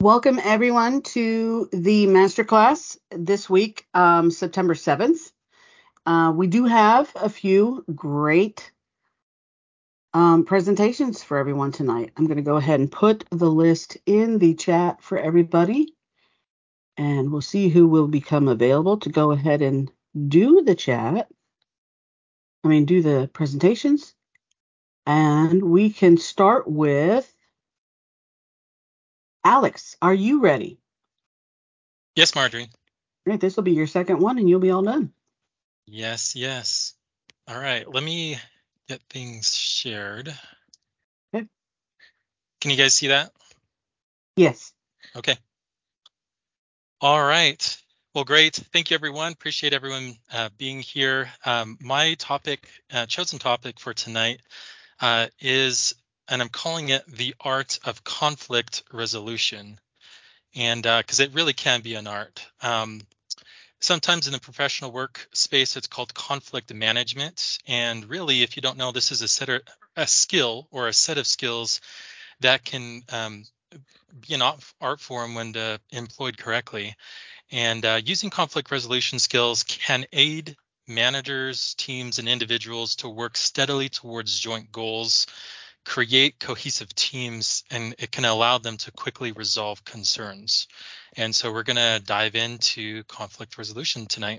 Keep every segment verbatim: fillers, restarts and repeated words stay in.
Welcome everyone to the masterclass this week, um, September seventh. Uh, we do have a few great um, presentations for everyone tonight. I'm going to go ahead and put the list in the chat for everybody, and we'll see who will become available to go ahead and do the chat. I mean, do the presentations. And we can start with Alex. Are you ready? Yes, Marjorie. Great. This will be your second one, and you'll be all done. Yes, yes. All right, let me get things shared. Okay. Can you guys see that? Yes. Okay. All right. Well, great. Thank you, everyone. Appreciate everyone uh, being here. Um, my topic, uh, chosen topic for tonight uh, is, and I'm calling it the art of conflict resolution. And because uh, it really can be an art. Um, Sometimes in the professional work space, it's called conflict management. And really, if you don't know, this is a set of, a skill or a set of skills that can um, be an art form when uh, employed correctly. And uh, using conflict resolution skills can aid managers, teams, and individuals to work steadily towards joint goals, create cohesive teams, and it can allow them to quickly resolve concerns. And so we're going to dive into conflict resolution tonight.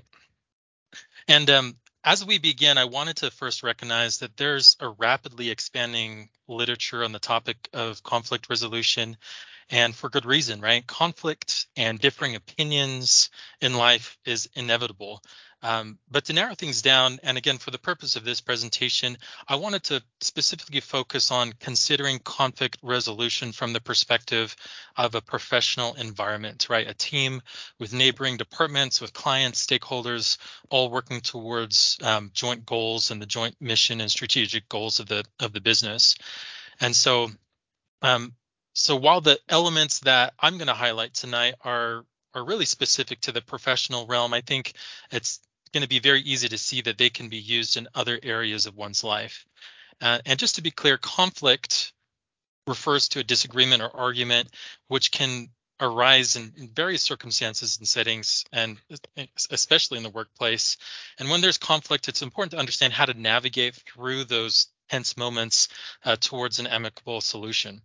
And um, as we begin, I wanted to first recognize that there's a rapidly expanding literature on the topic of conflict resolution, and for good reason, right? Conflict and differing opinions in life is inevitable. Um, but to narrow things down, and again, for the purpose of this presentation, I wanted to specifically focus on considering conflict resolution from the perspective of a professional environment, right? A team with neighboring departments, with clients, stakeholders, all working towards um, joint goals and the joint mission and strategic goals of the of the business. And so, um, so while the elements that I'm going to highlight tonight are are really specific to the professional realm, I think it's going to be very easy to see that they can be used in other areas of one's life. Uh, and just to be clear, conflict refers to a disagreement or argument which can arise in, in various circumstances and settings, and especially in the workplace. And when there's conflict, it's important to understand how to navigate through those tense moments uh, towards an amicable solution.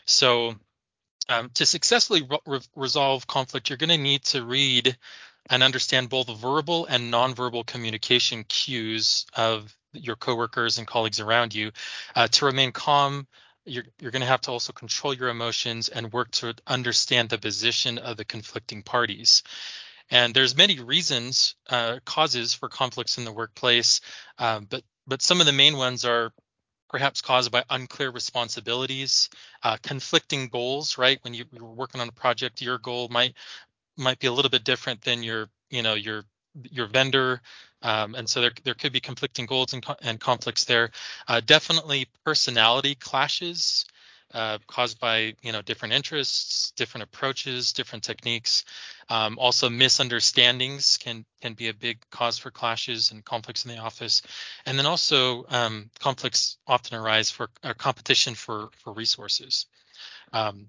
So um, to successfully re- resolve conflict, you're going to need to read and understand both verbal and nonverbal communication cues of your coworkers and colleagues around you. Uh, to remain calm, you're, you're going to have to also control your emotions and work to understand the position of the conflicting parties. And there's many reasons, uh, causes for conflicts in the workplace, um, but but some of the main ones are perhaps caused by unclear responsibilities, uh, conflicting goals, right? When you, you're working on a project, your goal might might be a little bit different than your, you know, your your vendor, um, and so there there could be conflicting goals and, and conflicts there. Uh, definitely personality clashes uh, caused by, you know, different interests, different approaches, different techniques. Um, also, misunderstandings can can be a big cause for clashes and conflicts in the office, and then also um, conflicts often arise for uh, competition for for resources. Um,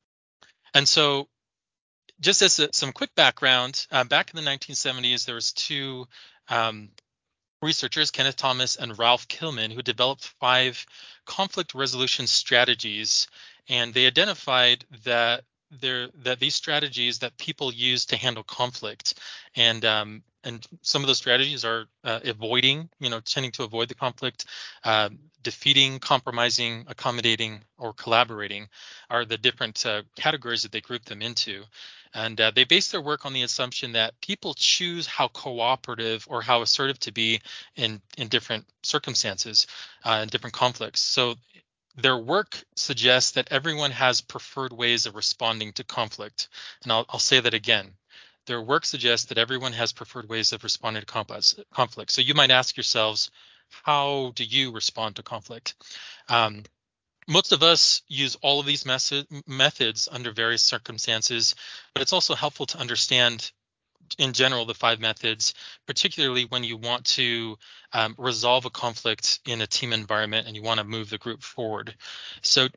and so just as a, some quick background, uh, back in the nineteen seventies, there was two um, researchers, Kenneth Thomas and Ralph Kilman, who developed five conflict resolution strategies, and they identified that there that these strategies that people use to handle conflict, and um, and some of those strategies are uh, avoiding, you know, tending to avoid the conflict, uh, defeating, compromising, accommodating, or collaborating, are the different uh, categories that they group them into. And uh, they base their work on the assumption that people choose how cooperative or how assertive to be in in different circumstances, uh, in different conflicts. So their work suggests that everyone has preferred ways of responding to conflict. And I'll, I'll say that again. Their work suggests that everyone has preferred ways of responding to conflict. So you might ask yourselves, how do you respond to conflict? Um, most of us use all of these method, methods under various circumstances, but it's also helpful to understand in general the five methods, particularly when you want to um, resolve a conflict in a team environment and you want to move the group forward. So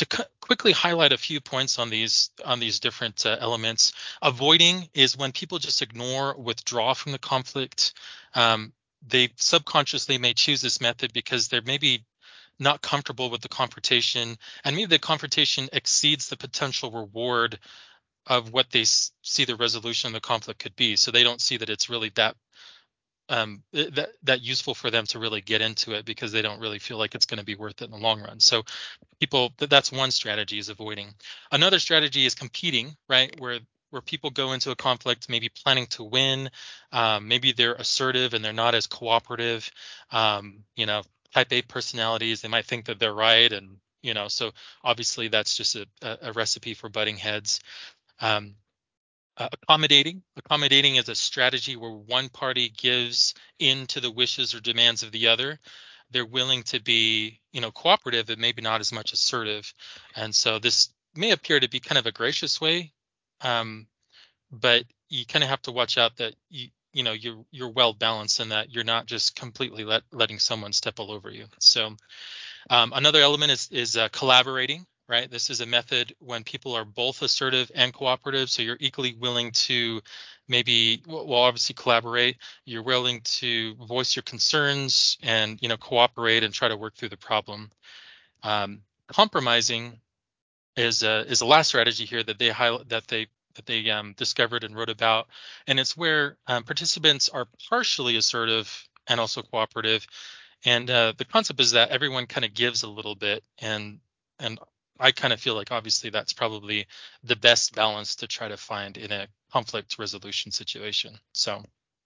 to cu- quickly highlight a few points on these on these different uh, elements, avoiding is when people just ignore, withdraw from the conflict. Um, they subconsciously may choose this method because they're maybe not comfortable with the confrontation, and maybe the confrontation exceeds the potential reward of what they s- see the resolution of the conflict could be. So they don't see that it's really that um, that that useful for them to really get into it because they don't really feel like it's going to be worth it in the long run. So people, that's one strategy, is avoiding. Another strategy is competing, right? Where where people go into a conflict maybe planning to win. Um, maybe they're assertive and they're not as cooperative. Um, you know, type A personalities, they might think that they're right, and you know, so obviously that's just a, a a recipe for butting heads. Um, uh, accommodating. Accommodating is a strategy where one party gives in to the wishes or demands of the other. They're willing to be, you know, cooperative, but maybe not as much assertive. And so this may appear to be kind of a gracious way, um, but you kind of have to watch out that you, you know, you're you're well balanced in that you're not just completely let, letting someone step all over you. So um, another element is is uh, collaborating, right? This is a method when people are both assertive and cooperative, so you're equally willing to maybe, well, obviously collaborate. You're willing to voice your concerns and you know cooperate and try to work through the problem. Um, compromising is uh, is the last strategy here that they highlight that they that they um, discovered and wrote about, and it's where um, participants are partially assertive and also cooperative, and uh, the concept is that everyone kind of gives a little bit, and and I kind of feel like obviously that's probably the best balance to try to find in a conflict resolution situation. So,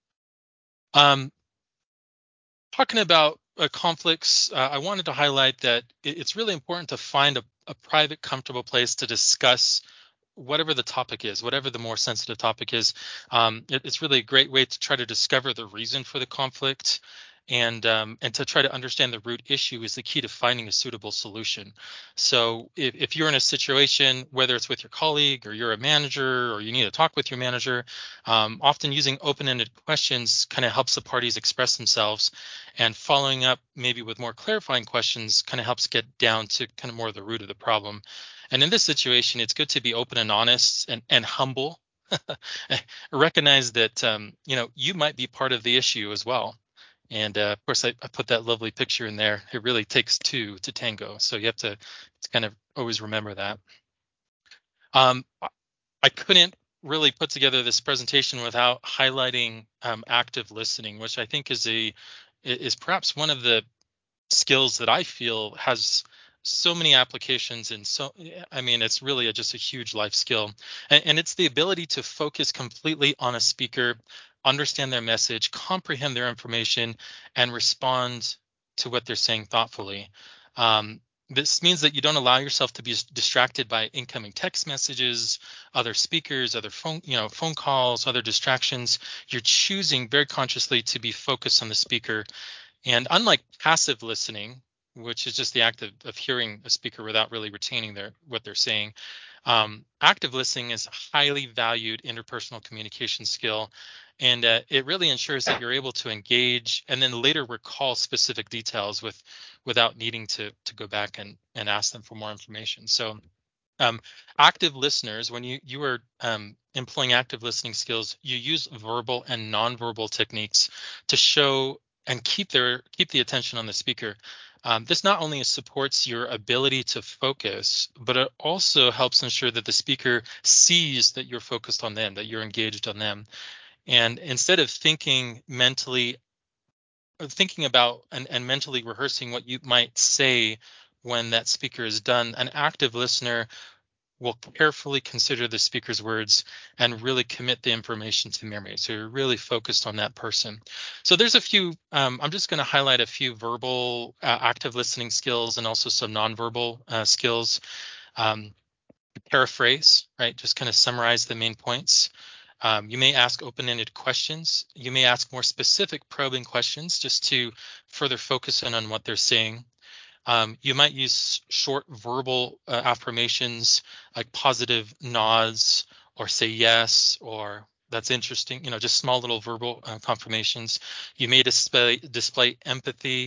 um, talking about uh, conflicts, uh, I wanted to highlight that it, it's really important to find a, a private, comfortable place to discuss whatever the topic is, whatever the more sensitive topic is. Um, it, it's really a great way to try to discover the reason for the conflict, and um, and to try to understand the root issue is the key to finding a suitable solution. So if, if you're in a situation, whether it's with your colleague or you're a manager or you need to talk with your manager, um, often using open-ended questions kind of helps the parties express themselves, and following up maybe with more clarifying questions kind of helps get down to kind of more of the root of the problem. And in this situation, it's good to be open and honest and, and humble. Recognize that um, you know you might be part of the issue as well. And uh, of course, I, I put that lovely picture in there. It really takes two to tango, so you have to, to kind of always remember that. Um, I I couldn't really put together this presentation without highlighting um, active listening, which I think is a is perhaps one of the skills that I feel has so many applications, and so I mean it's really a, just a huge life skill, and, and it's the ability to focus completely on a speaker, understand their message, comprehend their information, and respond to what they're saying thoughtfully. Um, this means that you don't allow yourself to be distracted by incoming text messages, other speakers, other phone, you know, phone calls, other distractions. You're choosing very consciously to be focused on the speaker, and unlike passive listening, which is just the act of, of hearing a speaker without really retaining their what they're saying, um, active listening is a highly valued interpersonal communication skill, and uh, it really ensures that you're able to engage and then later recall specific details with without needing to to go back and and ask them for more information. So um, active listeners, when you you are um, employing active listening skills, you use verbal and nonverbal techniques to show and keep their keep the attention on the speaker. Um, this not only supports your ability to focus, but it also helps ensure that the speaker sees that you're focused on them, that you're engaged on them. And instead of thinking mentally, thinking about and, and mentally rehearsing what you might say when that speaker is done, an active listener will carefully consider the speaker's words and really commit the information to memory. So you're really focused on that person. So there's a few, um, I'm just going to highlight a few verbal uh, active listening skills and also some nonverbal uh, skills. Um, paraphrase, right? Just kind of summarize the main points. Um, you may ask open-ended questions. You may ask more specific probing questions just to further focus in on what they're saying. Um, you might use short verbal uh, affirmations like positive nods or say yes or that's interesting, you know, just small little verbal uh, confirmations. You may display display empathy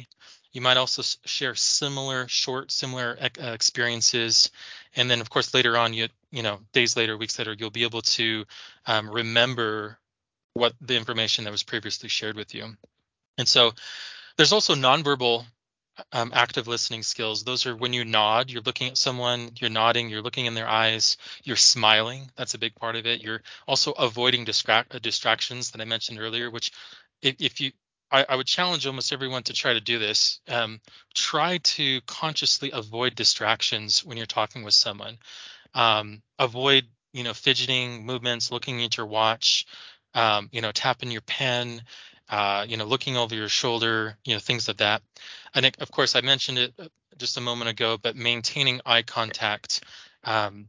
You might also share similar, short, similar uh, experiences. And then, of course, later on, you you know, days later, weeks later, you'll be able to um, remember what the information that was previously shared with you. And so there's also nonverbal um, active listening skills. Those are when you nod, you're looking at someone, you're nodding, you're looking in their eyes, you're smiling. That's a big part of it. You're also avoiding distract uh, distractions that I mentioned earlier, which if, if you I, I would challenge almost everyone to try to do this. Um, try to consciously avoid distractions when you're talking with someone. Um, avoid, you know, fidgeting movements, looking at your watch, um, you know, tapping your pen, uh, you know, looking over your shoulder, you know, things like that. And it, of course, I mentioned it uh, just a moment ago, but maintaining eye contact um,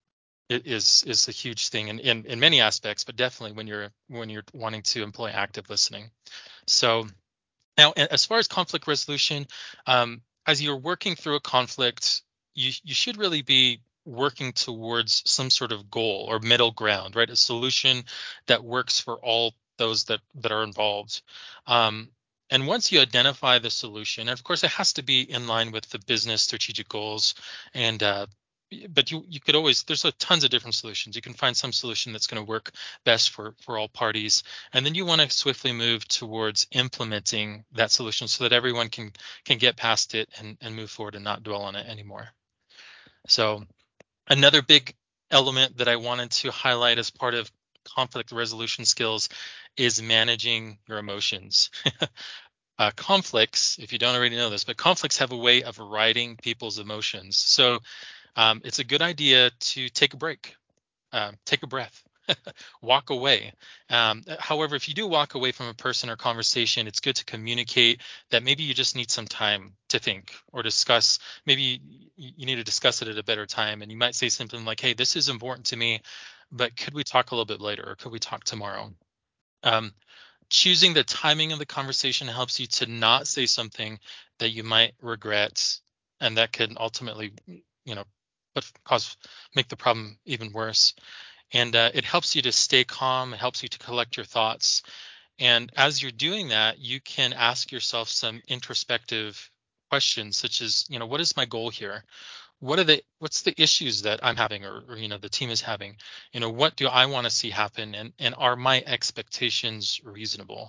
is is a huge thing in, in in many aspects, but definitely when you're when you're wanting to employ active listening. So now, as far as conflict resolution, um, as you're working through a conflict, you you should really be working towards some sort of goal or middle ground, right? A solution that works for all those that that are involved. Um, and once you identify the solution, and of course, it has to be in line with the business strategic goals and uh, but you you could always there's a tons of different solutions. You can find some solution that's going to work best for for all parties, and then you want to swiftly move towards implementing that solution so that everyone can can get past it and and move forward and not dwell on it anymore. So another big element that I wanted to highlight as part of conflict resolution skills is managing your emotions. Uh, conflicts, if you don't already know this, but conflicts have a way of riding people's emotions. So um, it's a good idea to take a break, uh, take a breath, walk away. Um, however, if you do walk away from a person or conversation, it's good to communicate that maybe you just need some time to think or discuss. Maybe you need to discuss it at a better time. And you might say something like, hey, this is important to me, but could we talk a little bit later or could we talk tomorrow? Um, choosing the timing of the conversation helps you to not say something that you might regret and that could ultimately, you know, but cause make the problem even worse. And uh, it helps you to stay calm. It helps you to collect your thoughts. And as you're doing that, you can ask yourself some introspective questions, such as, you know, what is my goal here? What are the what's the issues that I'm having or, or you know the team is having? You know, what do I want to see happen? And and are my expectations reasonable?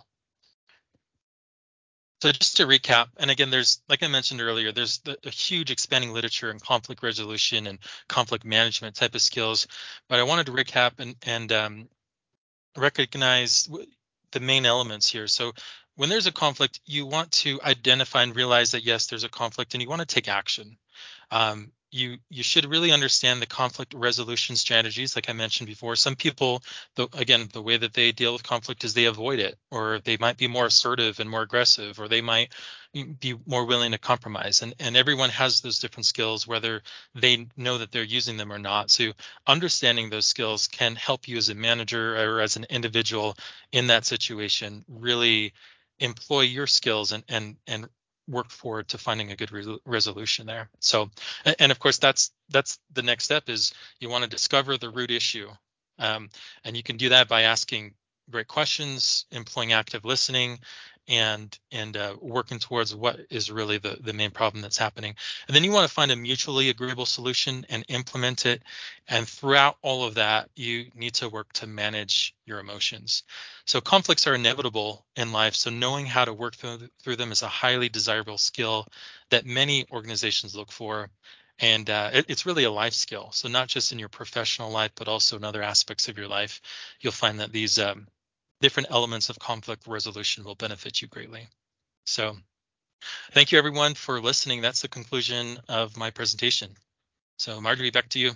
So just to recap, and again, there's, like I mentioned earlier, there's the, a huge expanding literature in conflict resolution and conflict management type of skills. But I wanted to recap and, and um, recognize the main elements here. So when there's a conflict, you want to identify and realize that, yes, there's a conflict and you want to take action. Um, you you should really understand the conflict resolution strategies, like I mentioned before. Some people, the, again, the way that they deal with conflict is they avoid it, or they might be more assertive and more aggressive, or they might be more willing to compromise. And and everyone has those different skills, whether they know that they're using them or not. So understanding those skills can help you as a manager or as an individual in that situation really employ your skills and and and work forward to finding a good re- resolution there. So, and of course, that's that's the next step is you want to discover the root issue, um, and you can do that by asking great questions, employing active listening, and and uh, working towards what is really the the main problem that's happening. And then you want to find a mutually agreeable solution and implement it. And throughout all of that, you need to work to manage your emotions. So conflicts are inevitable in life. So knowing how to work through, through them is a highly desirable skill that many organizations look for. And uh, it, it's really a life skill. So not just in your professional life, but also in other aspects of your life, you'll find that these um, different elements of conflict resolution will benefit you greatly. So thank you everyone for listening. That's the conclusion of my presentation. So Marjorie, back to you.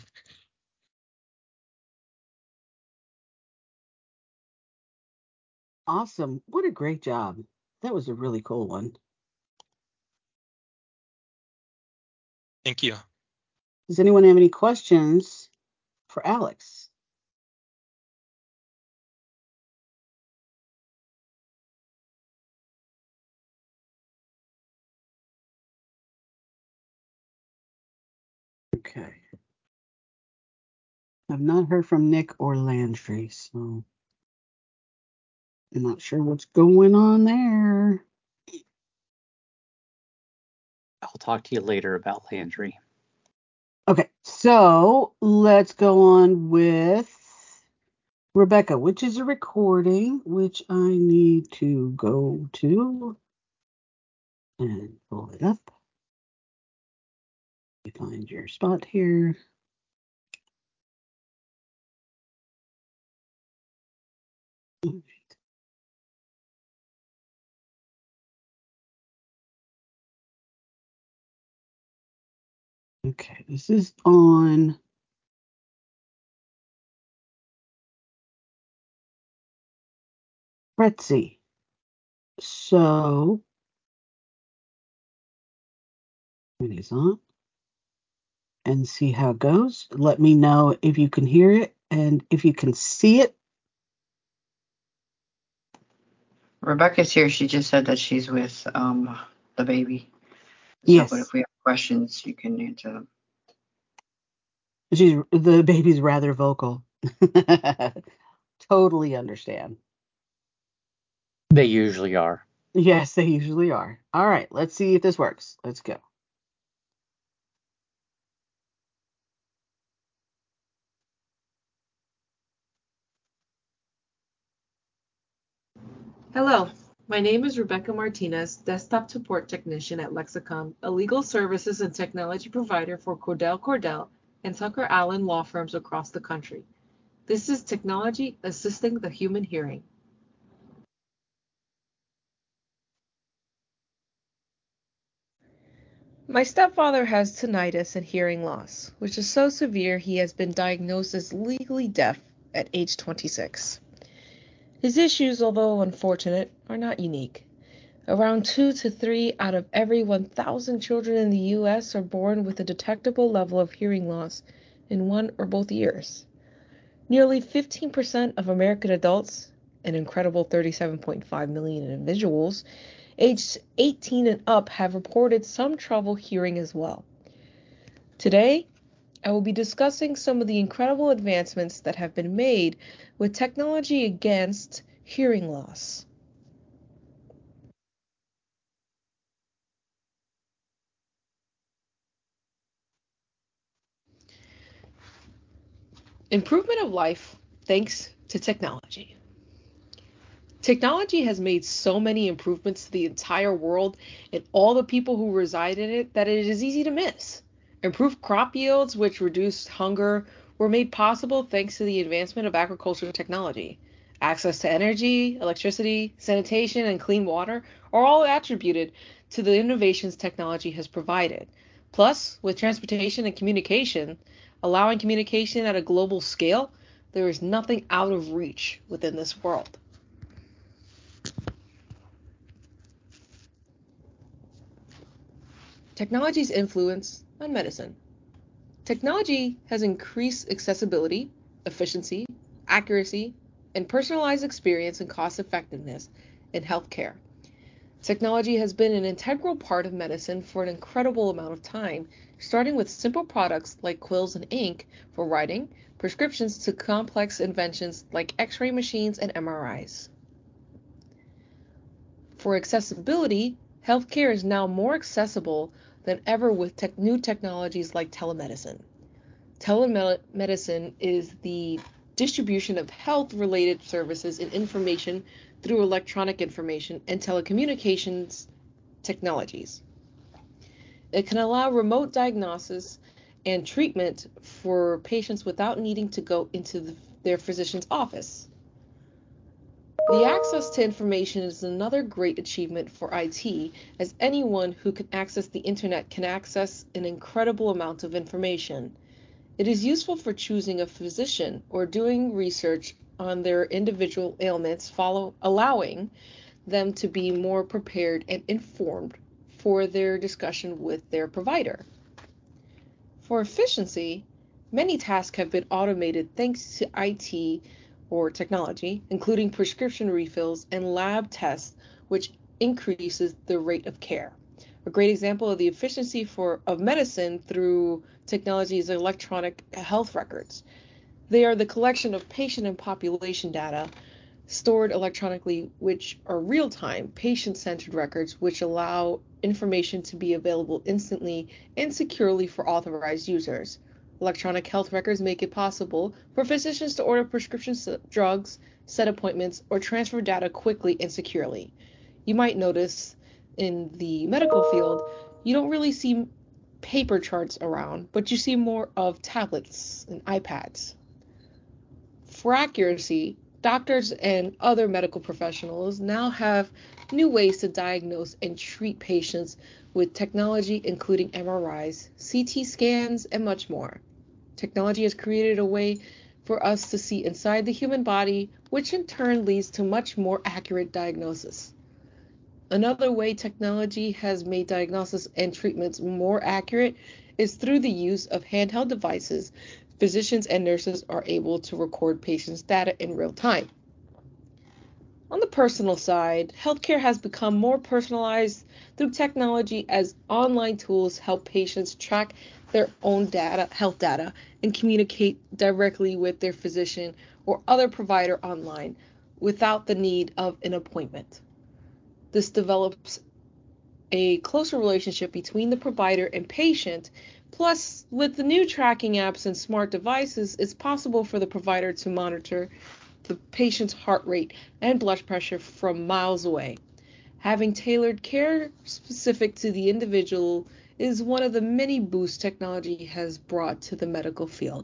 Awesome. What a great job. That was a really cool one. Thank you. Does anyone have any questions for Alex? Okay. I've not heard from Nick or Landry, so I'm not sure what's going on there. I'll talk to you later about Landry. Okay, so let's go on with Rebecca, which is a recording, which I need to go to and pull it up. You find your spot here. Okay, this is on Prezi. So, it is on and see how it goes. Let me know if you can hear it and if you can see it. Rebecca's here. She just said that she's with um the baby. So, Yes. but if we have questions, you can answer them. She's the baby's rather vocal. Totally understand. They usually are. Yes, they usually are. All right, let's see if this works. Let's go. Hello, my name is Rebecca Martinez, Desktop Support Technician at Lexicom, a legal services and technology provider for Cordell Cordell and Tucker Allen law firms across the country. This is technology assisting the human hearing. My stepfather has tinnitus and hearing loss, which is so severe he has been diagnosed as legally deaf at age twenty-six. His issues, although unfortunate, are not unique. Around two to three out of every one thousand children in the U S are born with a detectable level of hearing loss in one or both ears. Nearly fifteen percent of American adults, an incredible thirty-seven point five million individuals, aged eighteen and up have reported some trouble hearing as well. Today, I will be discussing some of the incredible advancements that have been made with technology against hearing loss. Improvement of life thanks to technology. Technology has made so many improvements to the entire world and all the people who reside in it that it is easy to miss. Improved crop yields, which reduced hunger, were made possible thanks to the advancement of agricultural technology. Access to energy, electricity, sanitation, and clean water are all attributed to the innovations technology has provided. Plus, with transportation and communication, allowing communication at a global scale, there is nothing out of reach within this world. Technology's influence on medicine. Technology has increased accessibility, efficiency, accuracy, and personalized experience and cost effectiveness in healthcare. Technology has been an integral part of medicine for an incredible amount of time, starting with simple products like quills and ink for writing, prescriptions to complex inventions like X-ray machines and M R Is. For accessibility, healthcare is now more accessible than ever with te- new technologies like telemedicine. Telemedicine is the distribution of health-related services and information through electronic information and telecommunications technologies. It can allow remote diagnosis and treatment for patients without needing to go into the, their physician's office. The access to information is another great achievement for I T, as anyone who can access the internet can access an incredible amount of information. It is useful for choosing a physician or doing research on their individual ailments, follow, allowing them to be more prepared and informed for their discussion with their provider. For efficiency, many tasks have been automated thanks to I T or technology, including prescription refills and lab tests, which increases the rate of care. A great example of the efficiency for of medicine through technology is electronic health records. They are the collection of patient and population data stored electronically, which are real-time, patient-centered records, which allow information to be available instantly and securely for authorized users. Electronic health records make it possible for physicians to order prescription drugs, set appointments, or transfer data quickly and securely. You might notice in the medical field, you don't really see paper charts around, but you see more of tablets and iPads. For accuracy, doctors and other medical professionals now have new ways to diagnose and treat patients with technology, including M R Is, C T scans, and much more. Technology has created a way for us to see inside the human body, which in turn leads to much more accurate diagnosis. Another way technology has made diagnosis and treatments more accurate is through the use of handheld devices. Physicians and nurses are able to record patients' data in real time. On the personal side, healthcare has become more personalized through technology as online tools help patients track their own data, health data, and communicate directly with their physician or other provider online without the need of an appointment. This develops a closer relationship between the provider and patient. Plus, with the new tracking apps and smart devices, it's possible for the provider to monitor the patient's heart rate and blood pressure from miles away. Having tailored care specific to the individual is one of the many boosts technology has brought to the medical field.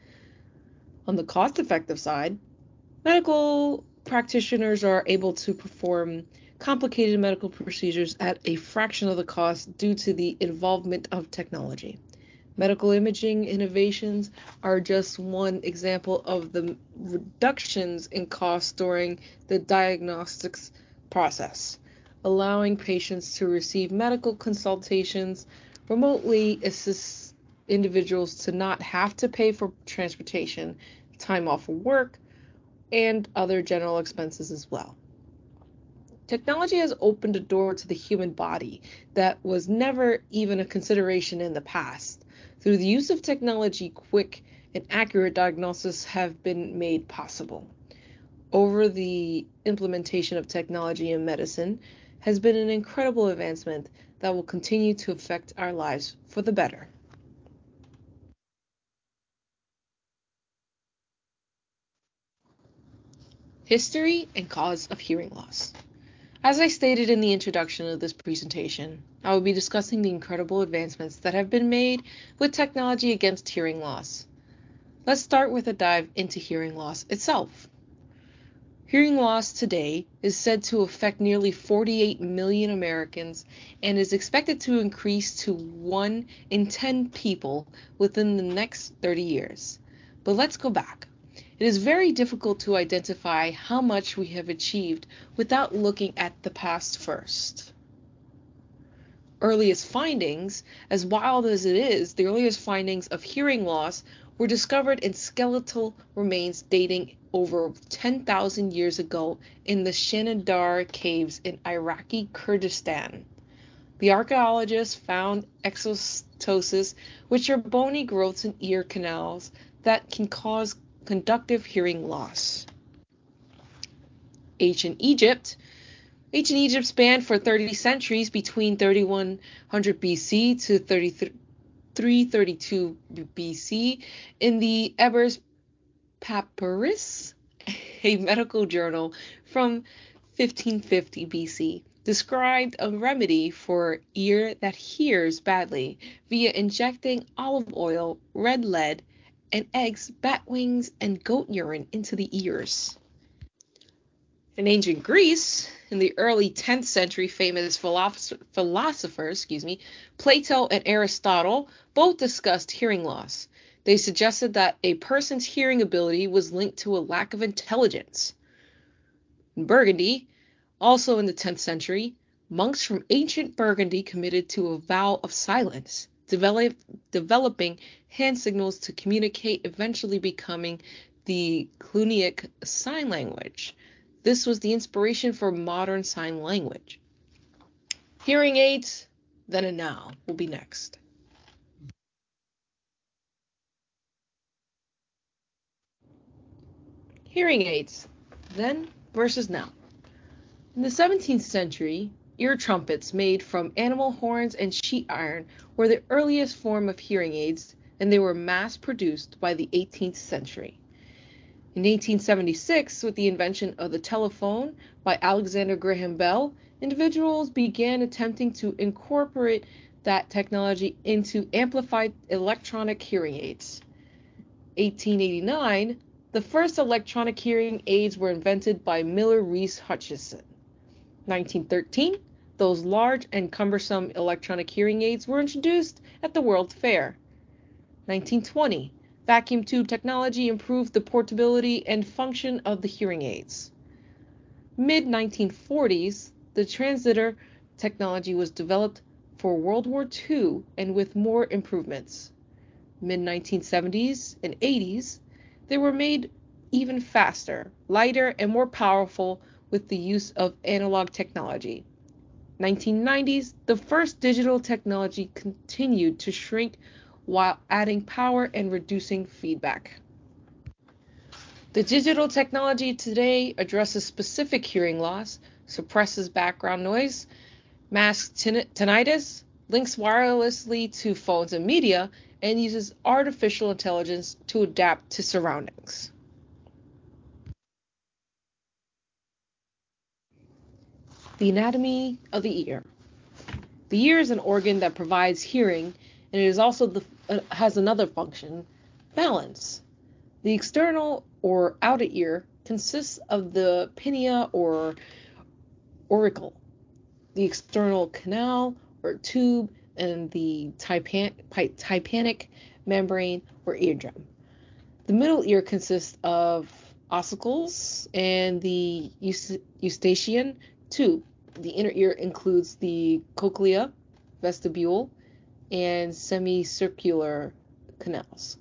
On the cost-effective side, medical practitioners are able to perform complicated medical procedures at a fraction of the cost due to the involvement of technology. Medical imaging innovations are just one example of the reductions in costs during the diagnostics process, allowing patients to receive medical consultations remotely, assists individuals to not have to pay for transportation, time off of work, and other general expenses as well. Technology has opened a door to the human body that was never even a consideration in the past. Through the use of technology, quick and accurate diagnoses have been made possible. Over the implementation of technology in medicine has been an incredible advancement that will continue to affect our lives for the better. History and cause of hearing loss. As I stated in the introduction of this presentation, I will be discussing the incredible advancements that have been made with technology against hearing loss. Let's start with a dive into hearing loss itself. Hearing loss today is said to affect nearly forty-eight million Americans and is expected to increase to one in ten people within the next thirty years. But let's go back. It is very difficult to identify how much we have achieved without looking at the past first. Earliest findings, as wild as it is, the earliest findings of hearing loss were discovered in skeletal remains dating over ten thousand years ago in the Shanidar caves in Iraqi Kurdistan. The archaeologists found exostosis, which are bony growths in ear canals that can cause conductive hearing loss. Ancient Egypt. Ancient Egypt spanned for thirty centuries between thirty-one hundred B C to thirty-three thirty-two B C. In the Ebers Papyrus, a medical journal from fifteen fifty B C, described a remedy for ear that hears badly via injecting olive oil, red lead, and eggs, bat wings, and goat urine into the ears. In ancient Greece, in the early tenth century, famous philosophers, excuse me, Plato and Aristotle, both discussed hearing loss. They suggested that a person's hearing ability was linked to a lack of intelligence. In Burgundy, also in the tenth century, monks from ancient Burgundy committed to a vow of silence, develop, developing hand signals to communicate, eventually becoming the Cluniac Sign Language. This was the inspiration for modern sign language. Hearing aids, then and now, will be next. Hearing aids, then versus now. In the seventeenth century, ear trumpets made from animal horns and sheet iron were the earliest form of hearing aids, and they were mass-produced by the eighteenth century. In eighteen seventy-six, with the invention of the telephone by Alexander Graham Bell, individuals began attempting to incorporate that technology into amplified electronic hearing aids. eighteen eighty-nine, the first electronic hearing aids were invented by Miller Reese Hutchinson. nineteen thirteen, those large and cumbersome electronic hearing aids were introduced at the World's Fair. nineteen twenty, vacuum tube technology improved the portability and function of the hearing aids. mid nineteen forties, the transmitter technology was developed for World War Two and with more improvements. mid nineteen seventies and eighties, they were made even faster, lighter, and more powerful with the use of analog technology. nineteen nineties, the first digital technology continued to shrink while adding power and reducing feedback. The digital technology today addresses specific hearing loss, suppresses background noise, masks tinnitus, links wirelessly to phones and media, and uses artificial intelligence to adapt to surroundings. The anatomy of the ear. The ear is an organ that provides hearing, and it is also the, uh, has another function, balance. The external or outer ear consists of the pinna or auricle, the external canal or tube, and the typan- tympanic membrane or eardrum. The middle ear consists of ossicles and the eustachian tube. The inner ear includes the cochlea, vestibule, and semicircular canals.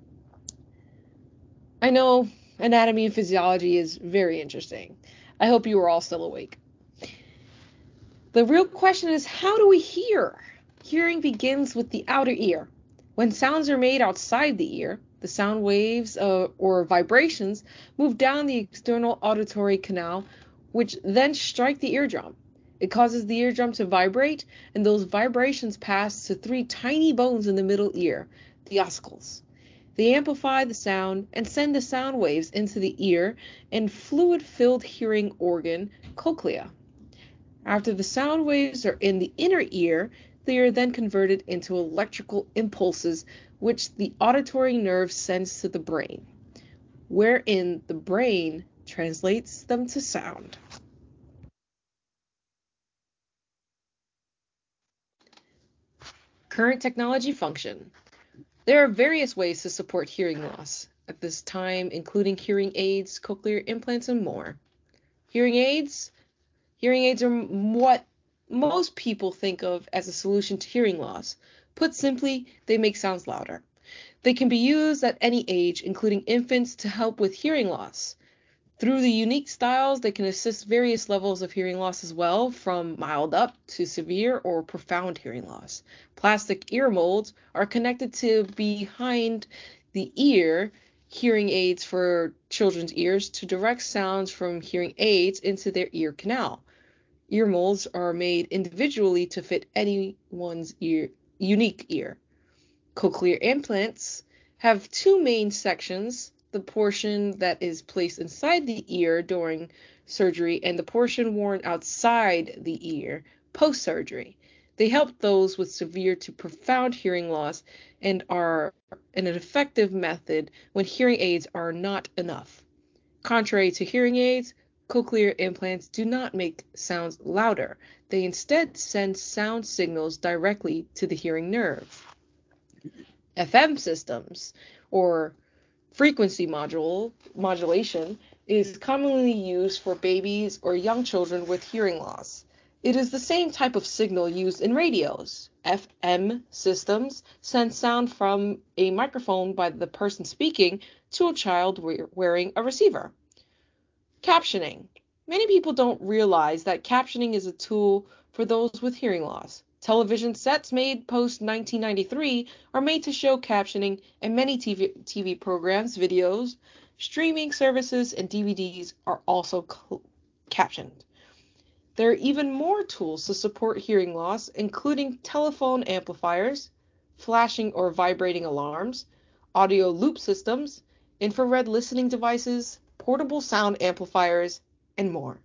I know anatomy and physiology is very interesting. I hope you are all still awake. The real question is, how do we hear? Hearing begins with the outer ear. When sounds are made outside the ear, the sound waves uh, or vibrations move down the external auditory canal, which then strike the eardrum. It causes the eardrum to vibrate, and those vibrations pass to three tiny bones in the middle ear, the ossicles. They amplify the sound and send the sound waves into the ear and fluid-filled hearing organ, cochlea. After the sound waves are in the inner ear, they are then converted into electrical impulses, which the auditory nerve sends to the brain, wherein the brain translates them to sound. Current technology function. There are various ways to support hearing loss at this time, including hearing aids, cochlear implants, and more. Hearing aids. Hearing aids are what most people think of as a solution to hearing loss. Put simply, they make sounds louder. They can be used at any age, including infants, to help with hearing loss. Through the unique styles, they can assist various levels of hearing loss as well, from mild up to severe or profound hearing loss. Plastic ear molds are connected to behind the ear hearing aids for children's ears to direct sounds from hearing aids into their ear canal. Ear molds are made individually to fit anyone's ear, unique ear. Cochlear implants have two main sections, the portion that is placed inside the ear during surgery and the portion worn outside the ear post-surgery. They help those with severe to profound hearing loss and are an effective method when hearing aids are not enough. Contrary to hearing aids, cochlear implants do not make sounds louder. They instead send sound signals directly to the hearing nerve. F M systems, or frequency module, modulation, is commonly used for babies or young children with hearing loss. It is the same type of signal used in radios. F M systems send sound from a microphone by the person speaking to a child wearing a receiver. Captioning. Many people don't realize that captioning is a tool for those with hearing loss. Television sets made post nineteen ninety-three are made to show captioning, and many T V, T V programs, videos, streaming services, and D V Ds are also cl- captioned. There are even more tools to support hearing loss, including telephone amplifiers, flashing or vibrating alarms, audio loop systems, infrared listening devices, portable sound amplifiers, and more.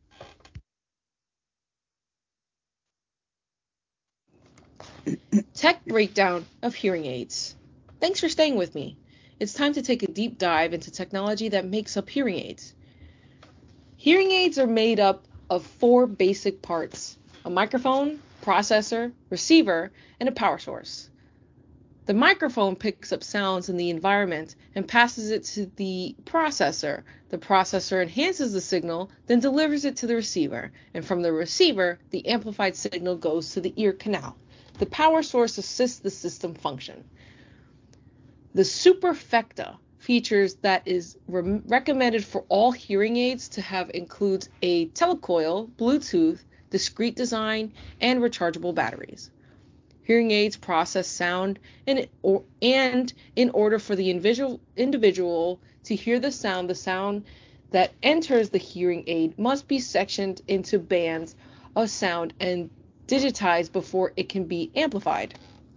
Tech breakdown of hearing aids. Thanks for staying with me. It's time to take a deep dive into technology that makes up hearing aids. Hearing aids are made up of four basic parts: a microphone, processor, receiver, and a power source. The microphone picks up sounds in the environment and passes it to the processor. The processor enhances the signal, then delivers it to the receiver, and from the receiver, the amplified signal goes to the ear canal. The power source assists the system function. The Superfecta features that is re- recommended for all hearing aids to have includes a telecoil, Bluetooth, discrete design, and rechargeable batteries. Hearing aids process sound and, or, and in order for the individual, individual to hear the sound, the sound that enters the hearing aid must be sectioned into bands of sound and digitized before it can be amplified.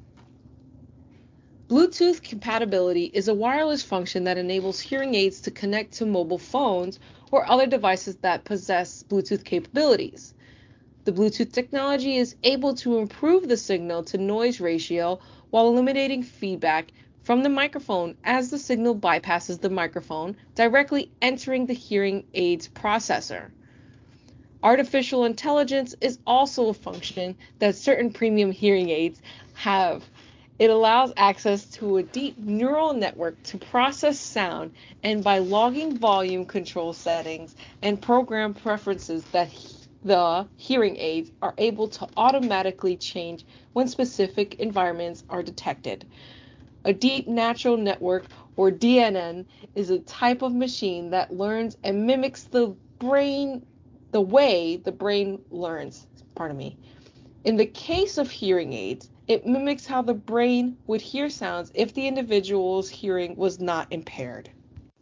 Bluetooth compatibility is a wireless function that enables hearing aids to connect to mobile phones or other devices that possess Bluetooth capabilities. The Bluetooth technology is able to improve the signal-to-noise ratio while eliminating feedback from the microphone as the signal bypasses the microphone, directly entering the hearing aid's processor. Artificial intelligence is also a function that certain premium hearing aids have. It allows access to a deep neural network to process sound, and by logging volume control settings and program preferences that the hearing aids are able to automatically change when specific environments are detected. A deep natural network, or D N N, is a type of machine that learns and mimics the brain, the way the brain learns. Pardon me. In the case of hearing aids, it mimics how the brain would hear sounds if the individual's hearing was not impaired.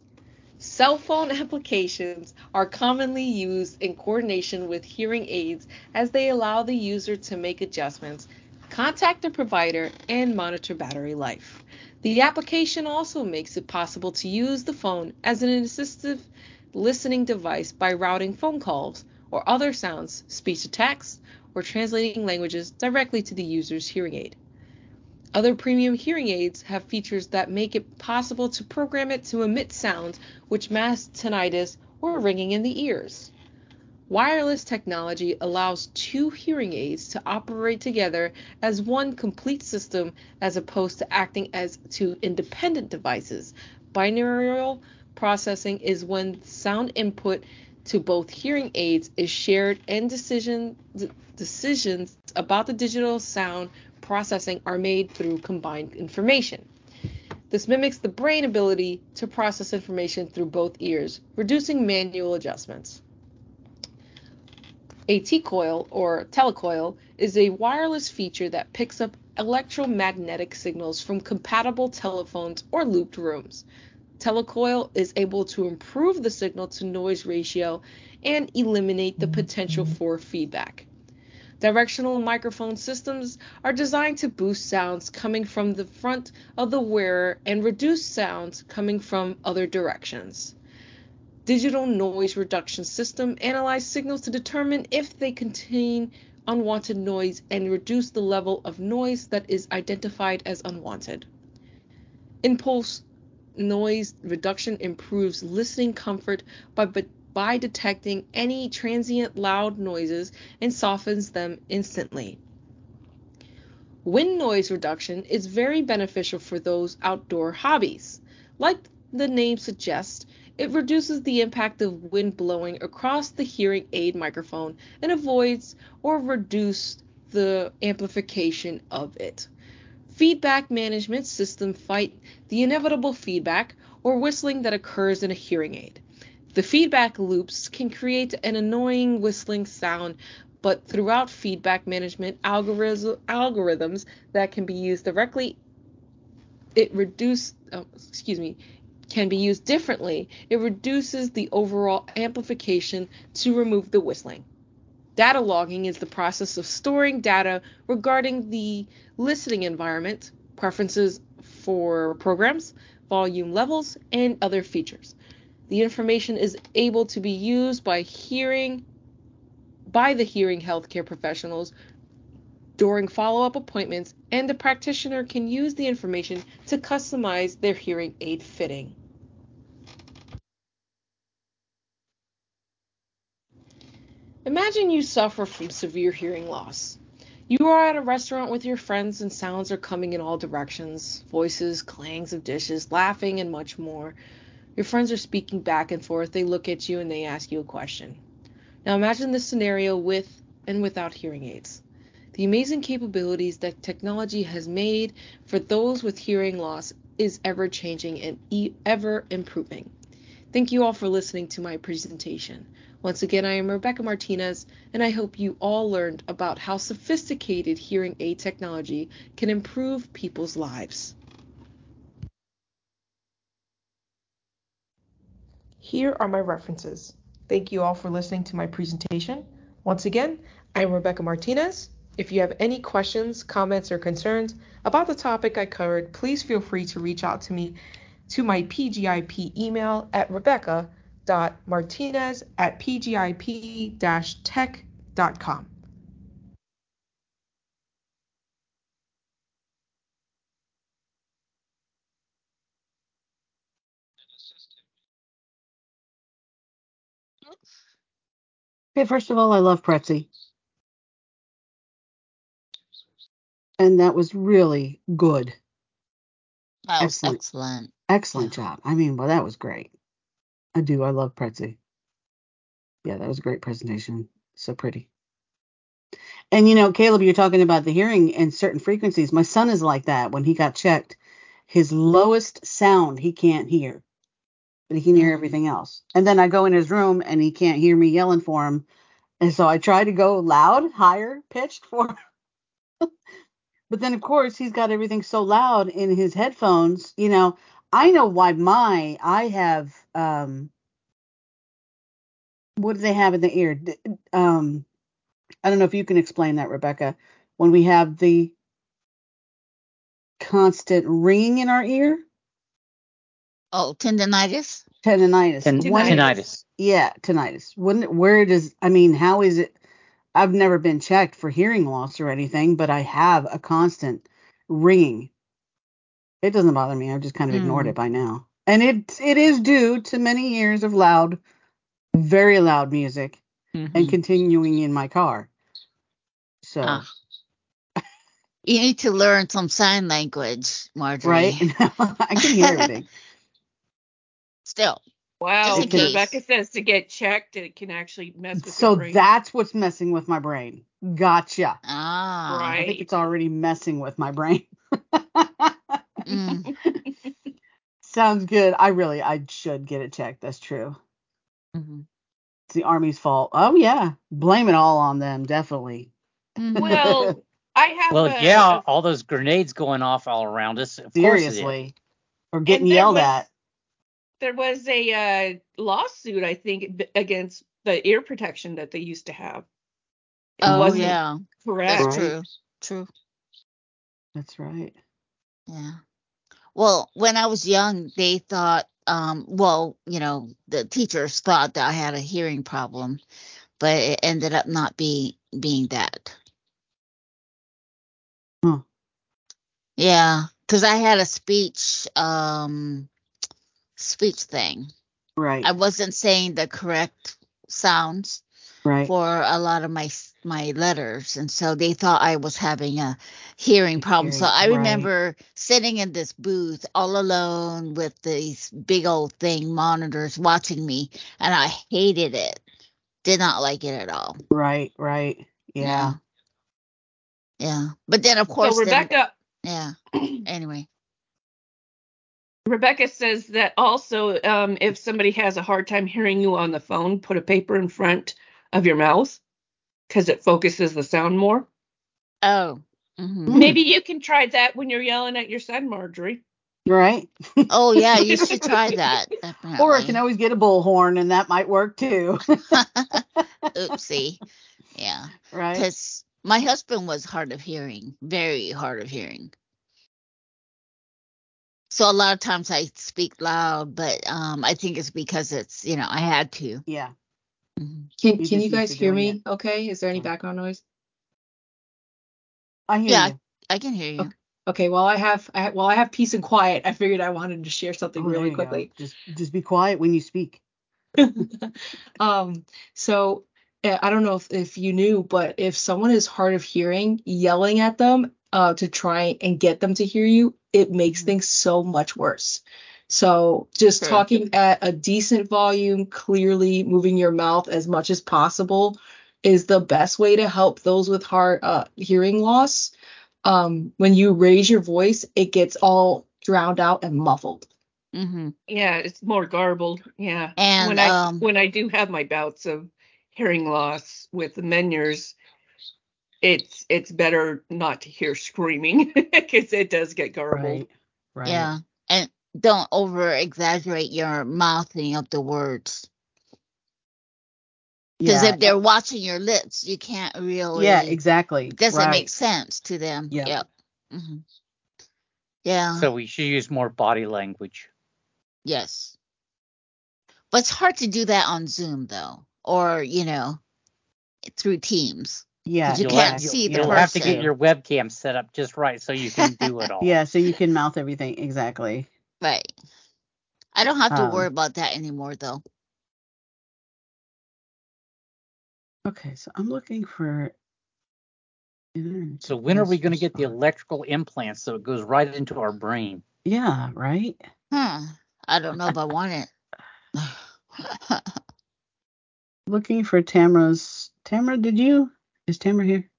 Cell phone applications are commonly used in coordination with hearing aids as they allow the user to make adjustments, contact the provider, and monitor battery life. The application also makes it possible to use the phone as an assistive listening device by routing phone calls or other sounds, speech to text, or translating languages directly to the user's hearing aid. Other premium hearing aids have features that make it possible to program it to emit sounds which mask tinnitus or ringing in the ears. Wireless technology allows two hearing aids to operate together as one complete system as opposed to acting as two independent devices. Binaural processing is when sound input to both hearing aids is shared and decision, d- decisions about the digital sound processing are made through combined information. This mimics the brain ability to process information through both ears, reducing manual adjustments. A T-coil, or telecoil, is a wireless feature that picks up electromagnetic signals from compatible telephones or looped rooms. Telecoil is able to improve the signal-to-noise ratio and eliminate the potential for feedback. Directional microphone systems are designed to boost sounds coming from the front of the wearer and reduce sounds coming from other directions. Digital noise reduction system analyze signals to determine if they contain unwanted noise and reduce the level of noise that is identified as unwanted. Impulse noise reduction improves listening comfort by by detecting any transient loud noises and softens them instantly. Wind noise reduction is very beneficial for those outdoor hobbies. Like the name suggests, it reduces the impact of wind blowing across the hearing aid microphone and avoids or reduces the amplification of it. Feedback management systems fight the inevitable feedback or whistling that occurs in a hearing aid. The feedback loops can create an annoying whistling sound but throughout feedback management algorithm, algorithms that can be used directly, it reduce, oh, excuse me, can be used differently. It reduces the overall amplification to remove the whistling. Data logging is the process of storing data regarding the listening environment, preferences for programs, volume levels, and other features. The information is able to be used by hearing by the hearing healthcare professionals during follow-up appointments, and the practitioner can use the information to customize their hearing aid fitting. Imagine you suffer from severe hearing loss. You are at a restaurant with your friends and sounds are coming in all directions, voices, clangs of dishes, laughing, and much more. Your friends are speaking back and forth. They look at you and they ask you a question. Now imagine this scenario with and without hearing aids. The amazing capabilities that technology has made for those with hearing loss is ever changing and e- ever improving. Thank you all for listening to my presentation. Once again, I am Rebecca Martinez, and I hope you all learned about how sophisticated hearing aid technology can improve people's lives. Here are my references. Thank you all for listening to my presentation. Once again, I'm Rebecca Martinez. If you have any questions, comments, or concerns about the topic I covered, please feel free to reach out to me to my P G I P email at rebecca.martinez at pgip-tech.com. Okay, first of all, I love Pretzi. And that was really good. That was Excellent. excellent. Excellent Yeah. job. I mean, well, that was great. I do. I love Pretzi. Yeah, that was a great presentation. So pretty. And, you know, Caleb, you're talking about the hearing and certain frequencies. My son is like that. When he got checked, his lowest sound he can't hear, but he can hear Mm. everything else. And then I go in his room and he can't hear me yelling for him. And so I try to go loud, higher pitched for him. But then, of course, he's got everything so loud in his headphones. You know, I know why my, I have, um, what do they have in the ear? D- Um, I don't know if you can explain that, Rebecca. When we have the constant ringing in our ear, Oh, tendonitis? tendonitis. Ten- When it- tinnitus. yeah, tinnitus. Wouldn't, where does, I mean, how is it? I've never been checked for hearing loss or anything, but I have a constant ringing. It doesn't bother me. I've just kind of ignored Mm. it by now. And it it is due to many years of loud, very loud music and Mhm. continuing in my car. So, Ah. You need to learn some sign language, Marjorie. right? I can hear everything. Still, Wow, just in It can- case. Rebecca says to get checked, it can actually mess with So your brain. that's what's messing with my brain. Gotcha. Ah. I think Right. it's already messing with my brain. Mm. Sounds good. I really, I should get it checked. That's true. Mhm. It's the Army's fault. Oh, yeah. Blame it all on them. Definitely. Mhm. Well, I have Well, a, yeah, a- all those grenades going off all around us. Of course it is. Seriously. Or getting and there yelled was, at. there was a uh, lawsuit, I think, b- against the ear protection that they used to have. It Oh, wasn't yeah. correct. That's Right. true. True. That's right. Yeah. Well, when I was young, they thought, um, well, you know, the teachers thought that I had a hearing problem, but it ended up not being being that. Huh. Yeah, because I had a speech, um, speech thing. Right. I wasn't saying the correct sounds Right. for a lot of my my letters, and so they thought I was having a hearing problem. So Hearing, I right. remember sitting in this booth all alone with these big old thing monitors watching me, and I hated it. Did not like it at all. Right. Right. Yeah. Yeah. Yeah. But then, of So course, then, Rebecca, yeah. Anyway. Rebecca says that also, um, if somebody has a hard time hearing you on the phone, put a paper in front of your mouth because it focuses the sound more. Oh. Mm-hmm. Maybe you can try that when you're yelling at your son, Marjorie. Right. Oh yeah, you should try that. Definitely. Or I can always get a bullhorn, and that might work too. Oopsie. Yeah. Right. Because my husband was hard of hearing, very hard of hearing. So a lot of times I speak loud, but um, I think it's because it's, you know, I had to. Yeah. Mm-hmm. Can You Can just you guys used to hear doing me? it. Okay. Is there any background noise? I hear Yeah, you. I can hear you. Okay. Okay. Well, I have. I, well, I have peace and quiet. I figured I wanted to share something Oh, there really you go. quickly. Just just be quiet when you speak. um. So uh, I don't know if if you knew, but if someone is hard of hearing, yelling at them uh to try and get them to hear you, it makes Mhm. things so much worse. So just True. talking at a decent volume, clearly moving your mouth as much as possible is the best way to help those with hard uh, hearing loss. Um, when you raise your voice, it gets all drowned out and muffled. Mm-hmm. Yeah, it's more garbled. Yeah. And when I um, when I do have my bouts of hearing loss with the Meniere's, it's it's better not to hear screaming because it does get garbled. Right. Right. yeah, and don't over exaggerate your mouthing of the words. Because Yeah. if they're watching your lips, you can't really. Yeah. Exactly. It doesn't Right. make sense to them. Yeah. Yep. Mm-hmm. Yeah. So we should use more body language. Yes. But it's hard to do that on Zoom, though, or, you know, through Teams. Yeah. You You'll can't have, see the you'll have to person. get your webcam set up just right so you can do it all. Yeah. So you can mouth everything exactly. Right. I don't have to Um, worry about that anymore, though. Okay. So I'm looking for. So when are we going to get the electrical implants so it goes right into our brain? Yeah. Right. Hmm. I don't know if I want it. Looking for Tamara's. Tamara, did you? Is Tamara here?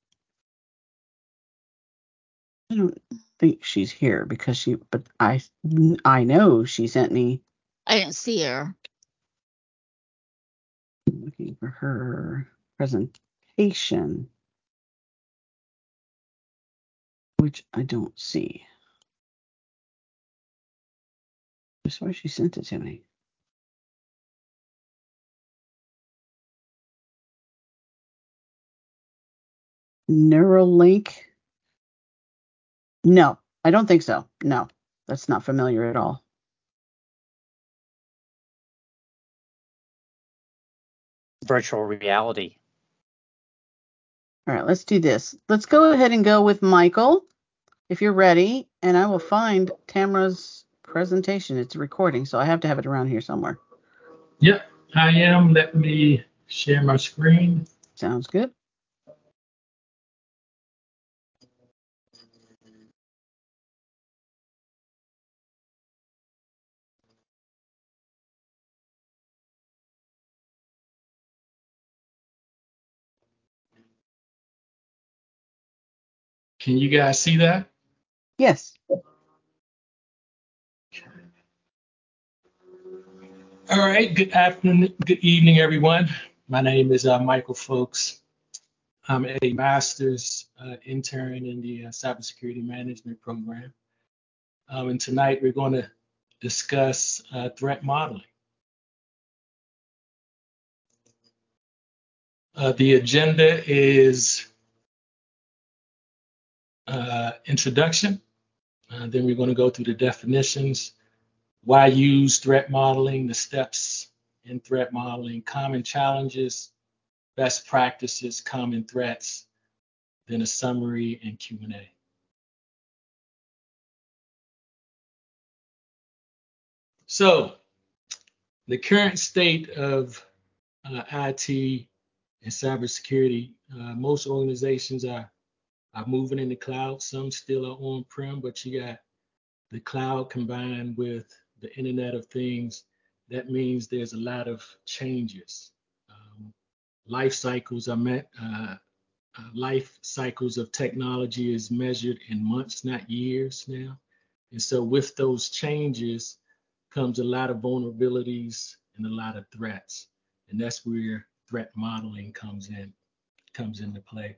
I don't think she's here because she. But I. I know she sent me. I didn't see her. Looking for her presentation, which I don't see. I swear she sent it to me. Neuralink. No, I don't think so. No, that's not familiar at all. Virtual reality. All right, let's do this. Let's go ahead and go with Michael, if you're ready, and I will find Tamara's presentation. It's a recording, so I have to have it around here somewhere. Yep, I am. Let me share my screen. Sounds good. Can you guys see that? Yes. All right, good afternoon, good evening, everyone. My name is uh, Michael Folks. I'm a master's uh, intern in the uh, cybersecurity management program. Um, and tonight we're going to discuss uh, threat modeling. Uh, the agenda is uh, introduction. Uh, then we're going to go through the definitions, why use threat modeling, the steps in threat modeling, common challenges, best practices, common threats, then a summary and Q and A. So the current state of uh, I T and cybersecurity, uh, most organizations are, are moving in the cloud. Some still are on-prem, but you got the cloud combined with the Internet of Things. That means there's a lot of changes. Um, life cycles are met, uh, uh, life cycles of technology is measured in months, not years now. And so with those changes comes a lot of vulnerabilities and a lot of threats. And that's where threat modeling comes in. comes into play.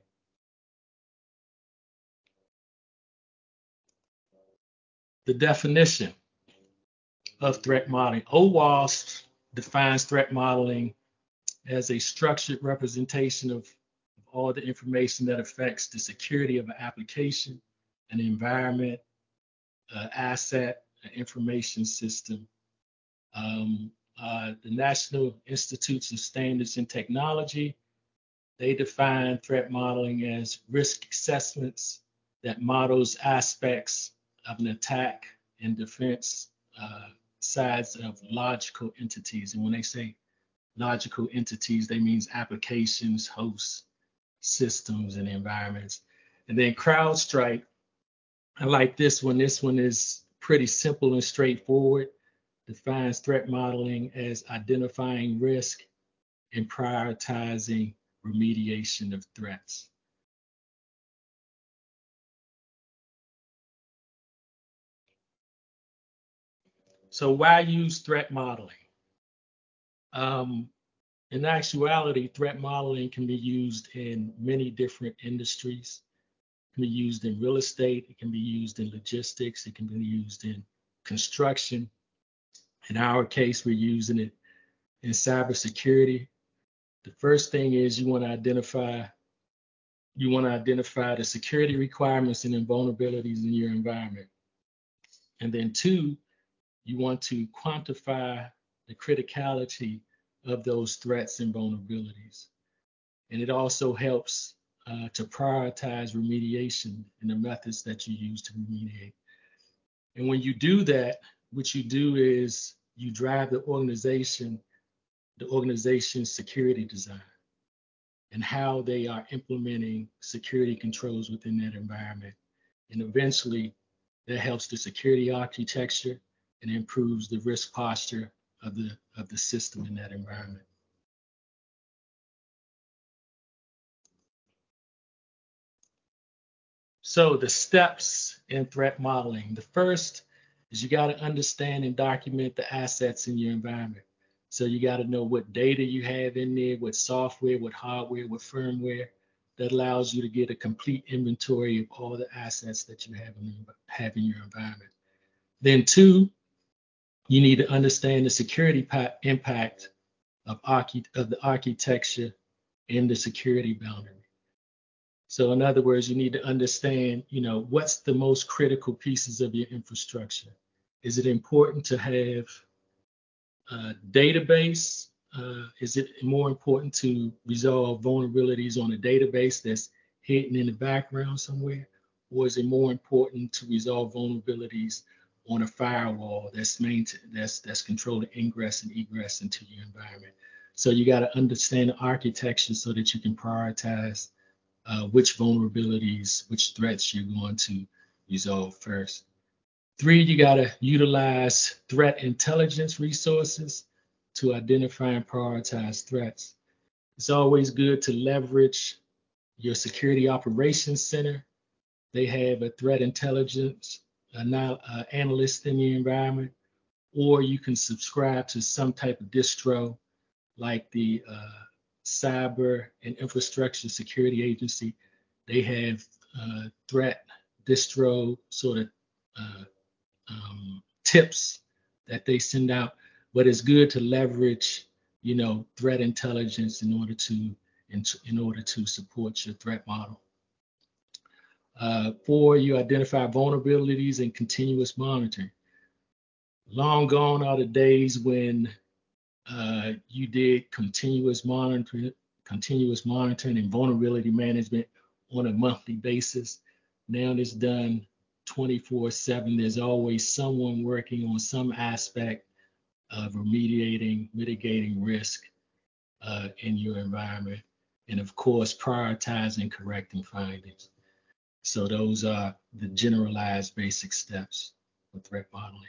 The definition of threat modeling. OWASP defines threat modeling as a structured representation of, of all the information that affects the security of an application, an environment, an asset, an information system. Um, uh, the National Institutes of Standards and Technology, they define threat modeling as risk assessments that models aspects of an attack and defense uh, sides of logical entities. And when they say logical entities, they means applications, hosts, systems, and environments. And then CrowdStrike, I like this one. This one is pretty simple and straightforward. Defines threat modeling as identifying risk and prioritizing remediation of threats. So why use threat modeling? Um, in actuality, threat modeling can be used in many different industries. It can be used in real estate. It can be used in logistics. It can be used in construction. In our case, we're using it in cybersecurity. The first thing is you want to identify you want to identify the security requirements and then vulnerabilities in your environment. And then two, you want to quantify the criticality of those threats and vulnerabilities. And it also helps uh, to prioritize remediation and the methods that you use to remediate. And when you do that, what you do is you drive the organization, the organization's security design and how they are implementing security controls within that environment. And eventually, that helps the security architecture and improves the risk posture of the, of the system in that environment. So the steps in threat modeling. The first is you got to understand and document the assets in your environment. So you got to know what data you have in there, what software, what hardware, what firmware. That allows you to get a complete inventory of all the assets that you have in, have in your environment. Then two, you need to understand the security impact of, archi- of the architecture and the security boundary. So in other words, you need to understand, you know, what's the most critical pieces of your infrastructure. Is it important to have a database? Uh, is it more important to resolve vulnerabilities on a database that's hidden in the background somewhere? Or is it more important to resolve vulnerabilities on a firewall that's maintained, that's that's controlling ingress and egress into your environment? So you got to understand the architecture so that you can prioritize uh, which vulnerabilities, which threats you're going to resolve first. Three, you got to utilize threat intelligence resources to identify and prioritize threats. It's always good to leverage your security operations center. They have a threat intelligence uh, analyst in your environment, or you can subscribe to some type of distro like the uh, Cyber and Infrastructure Security Agency. They have uh, threat distro sort of uh, um, tips that they send out, but it's good to leverage, you know, threat intelligence in order to in, in order to support your threat model. Uh, four, you identify vulnerabilities and continuous monitoring. Long gone are the days when uh, you did continuous monitoring, continuous monitoring and vulnerability management on a monthly basis. Now it's done twenty-four seven. There's always someone working on some aspect of remediating, mitigating risk uh, in your environment, and of course, prioritizing, correcting findings. So those are the generalized basic steps for threat modeling.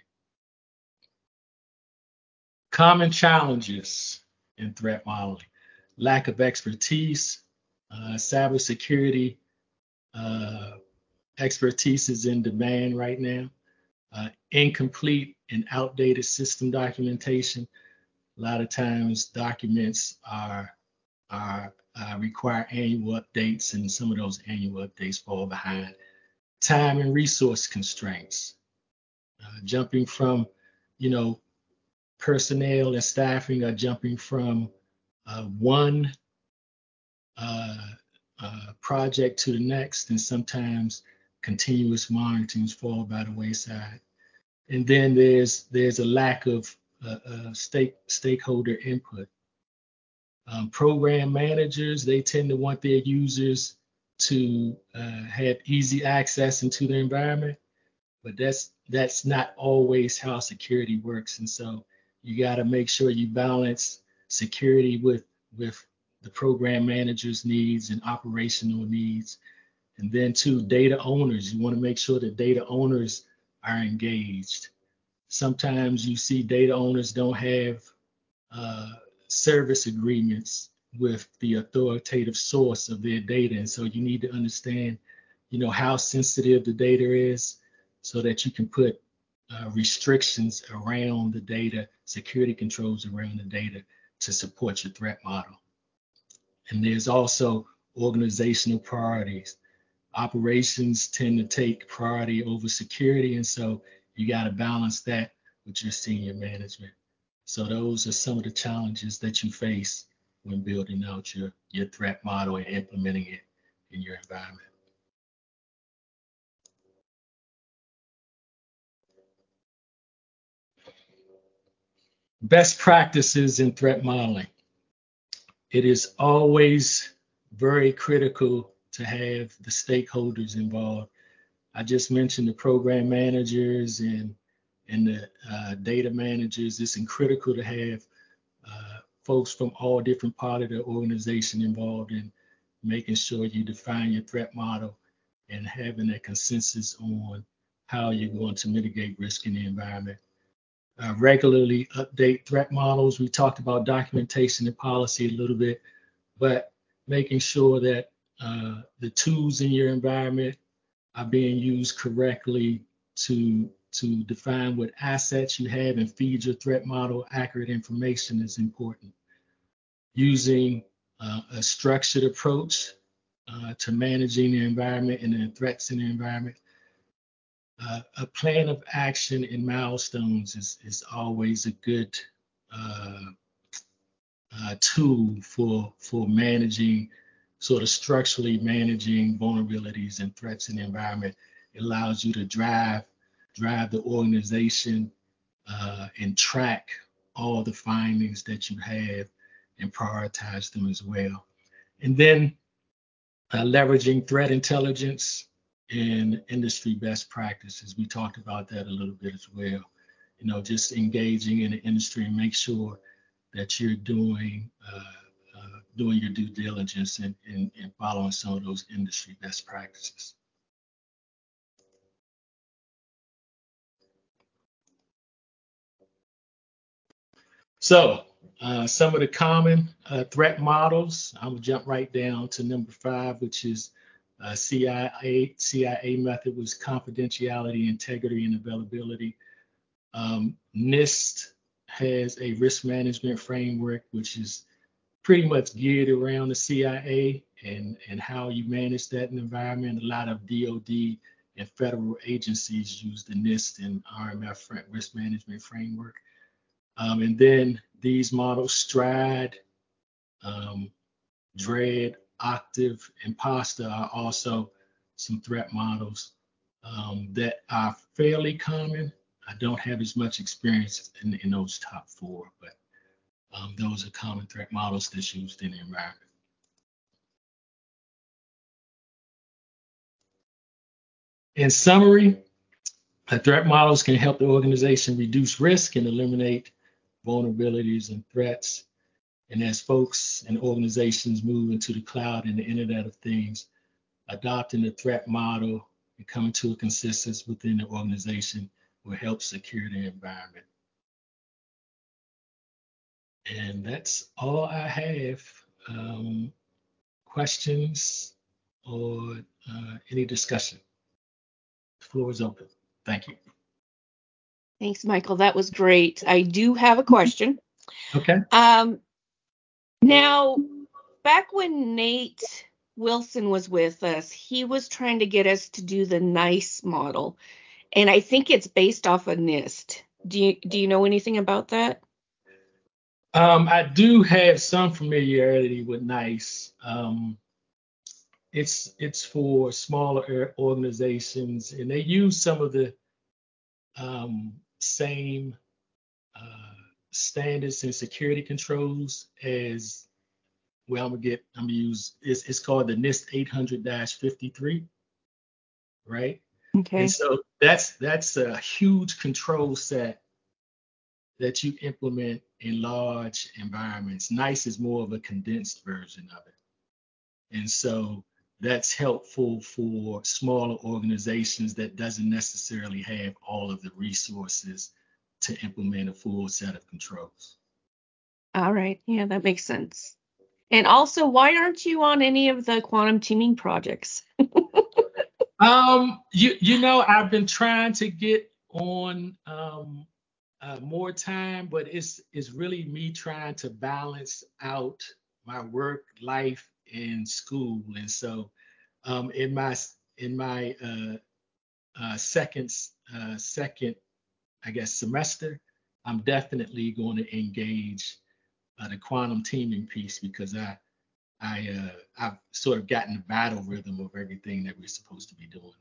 Common challenges in threat modeling: lack of expertise. Uh, cybersecurity uh, expertise is in demand right now. Uh, incomplete and outdated system documentation. A lot of times documents are, are uh, require annual updates, and some of those annual updates fall behind. Time and resource constraints, uh, jumping from, you know, personnel and staffing are jumping from uh, one uh, uh, project to the next, and sometimes continuous monitorings fall by the wayside. And then there's there's a lack of uh, uh, stake stakeholder input. Um, program managers, they tend to want their users to uh, have easy access into their environment, but that's that's not always how security works. And so you got to make sure you balance security with with the program manager's needs and operational needs. And then too, data owners, you want to make sure that data owners are engaged. Sometimes you see data owners don't have uh, service agreements with the authoritative source of their data. And so you need to understand, you know, how sensitive the data is so that you can put uh, restrictions around the data, security controls around the data to support your threat model. And there's also organizational priorities. Operations tend to take priority over security, and so you got to balance that with your senior management. So those are some of the challenges that you face when building out your, your threat model and implementing it in your environment. Best practices in threat modeling. It is always very critical to have the stakeholders involved. I just mentioned the program managers and and the uh, data managers. It's critical to have uh, folks from all different parts of the organization involved in making sure you define your threat model and having a consensus on how you're going to mitigate risk in the environment. Uh, regularly update threat models. We talked about documentation and policy a little bit, but making sure that uh, the tools in your environment are being used correctly to to define what assets you have and feed your threat model accurate information is important. Using uh, a structured approach uh, to managing the environment and the threats in the environment. Uh, a plan of action and milestones is, is always a good uh, uh, tool for, for managing, sort of structurally managing vulnerabilities and threats in the environment. It allows you to drive drive the organization uh, and track all the findings that you have and prioritize them as well. And then uh, leveraging threat intelligence and industry best practices. We talked about that a little bit as well. You know, just engaging in the industry and make sure that you're doing uh, uh, doing your due diligence and, and, and following some of those industry best practices. So uh, some of the common uh, threat models, I'm gonna jump right down to number five, which is uh, C I A. C I A method was confidentiality, integrity, and availability. Um, NIST has a risk management framework, which is pretty much geared around the C I A and, and how you manage that in the environment. A lot of D O D and federal agencies use the NIST and R M F risk management framework. Um, and then these models, STRIDE, um, DREAD, Octave, and PASTA are also some threat models um, that are fairly common. I don't have as much experience in, in those top four, but um, those are common threat models that's used in the environment. In summary, the threat models can help the organization reduce risk and eliminate vulnerabilities and threats. And as folks and organizations move into the cloud and the Internet of Things, adopting the threat model and coming to a consensus within the organization will help secure the environment. And that's all I have. Um, questions or uh, any discussion? The floor is open. Thank you. Thanks, Michael. That was great. I do have a question. Okay. Um, now, back when Nate Wilson was with us, he was trying to get us to do the NICE model, and I think it's based off of NIST. Do you do you know anything about that? Um, I do have some familiarity with NICE. Um, it's it's for smaller organizations, and they use some of the um, same uh, standards and security controls as well. I'm gonna get I'm gonna use it's it's called the NIST eight hundred dash fifty-three, right? Okay. And so that's that's a huge control set that you implement in large environments. NICE is more of a condensed version of it. And so that's helpful for smaller organizations that doesn't necessarily have all of the resources to implement a full set of controls. All right. Yeah, that makes sense. And also, why aren't you on any of the quantum teaming projects? um, you you know, I've been trying to get on um, uh, more time, but it's it's really me trying to balance out my work life and school. And so, um, in my in my uh, uh, second uh, second, I guess, semester, I'm definitely going to engage uh, the quantum teaming piece because I I uh, I've sort of gotten the battle rhythm of everything that we're supposed to be doing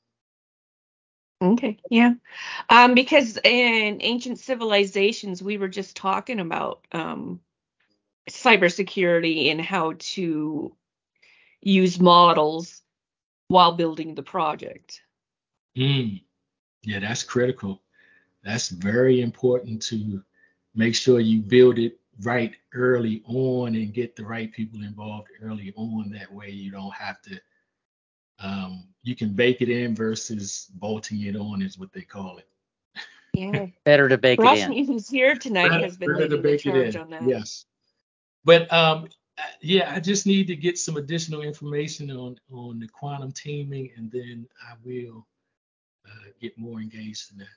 now. Okay, yeah. Um, because in ancient civilizations, we were just talking about um, cybersecurity and how to use models while building the project. Mm, yeah, that's critical. That's very important to make sure you build it right early on and get the right people involved early on. That way you don't have to, um, you can bake it in versus bolting it on is what they call it. Yeah. Better to bake it in. Rashmi, who's here tonight, Better, has been better to leading the bake it charge in. on that. Yes. But um, yeah, I just need to get some additional information on, on the quantum teaming, and then I will uh, get more engaged in that.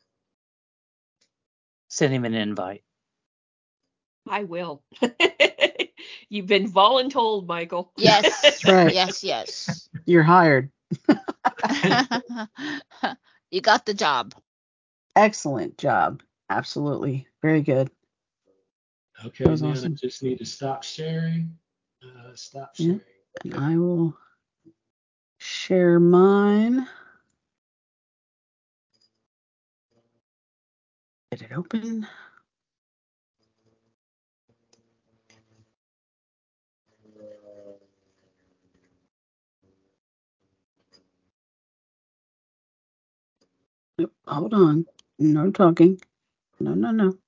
Send him an invite. I will. You've been voluntold, Michael. Yes. That's right. Yes, yes. You're hired. You got the job. Excellent job. Absolutely. Very good. Okay, That was now awesome. I just need to stop sharing. Uh, stop Yeah. sharing. And I will share mine. Get it open. Nope, hold on. No talking. No, no, no.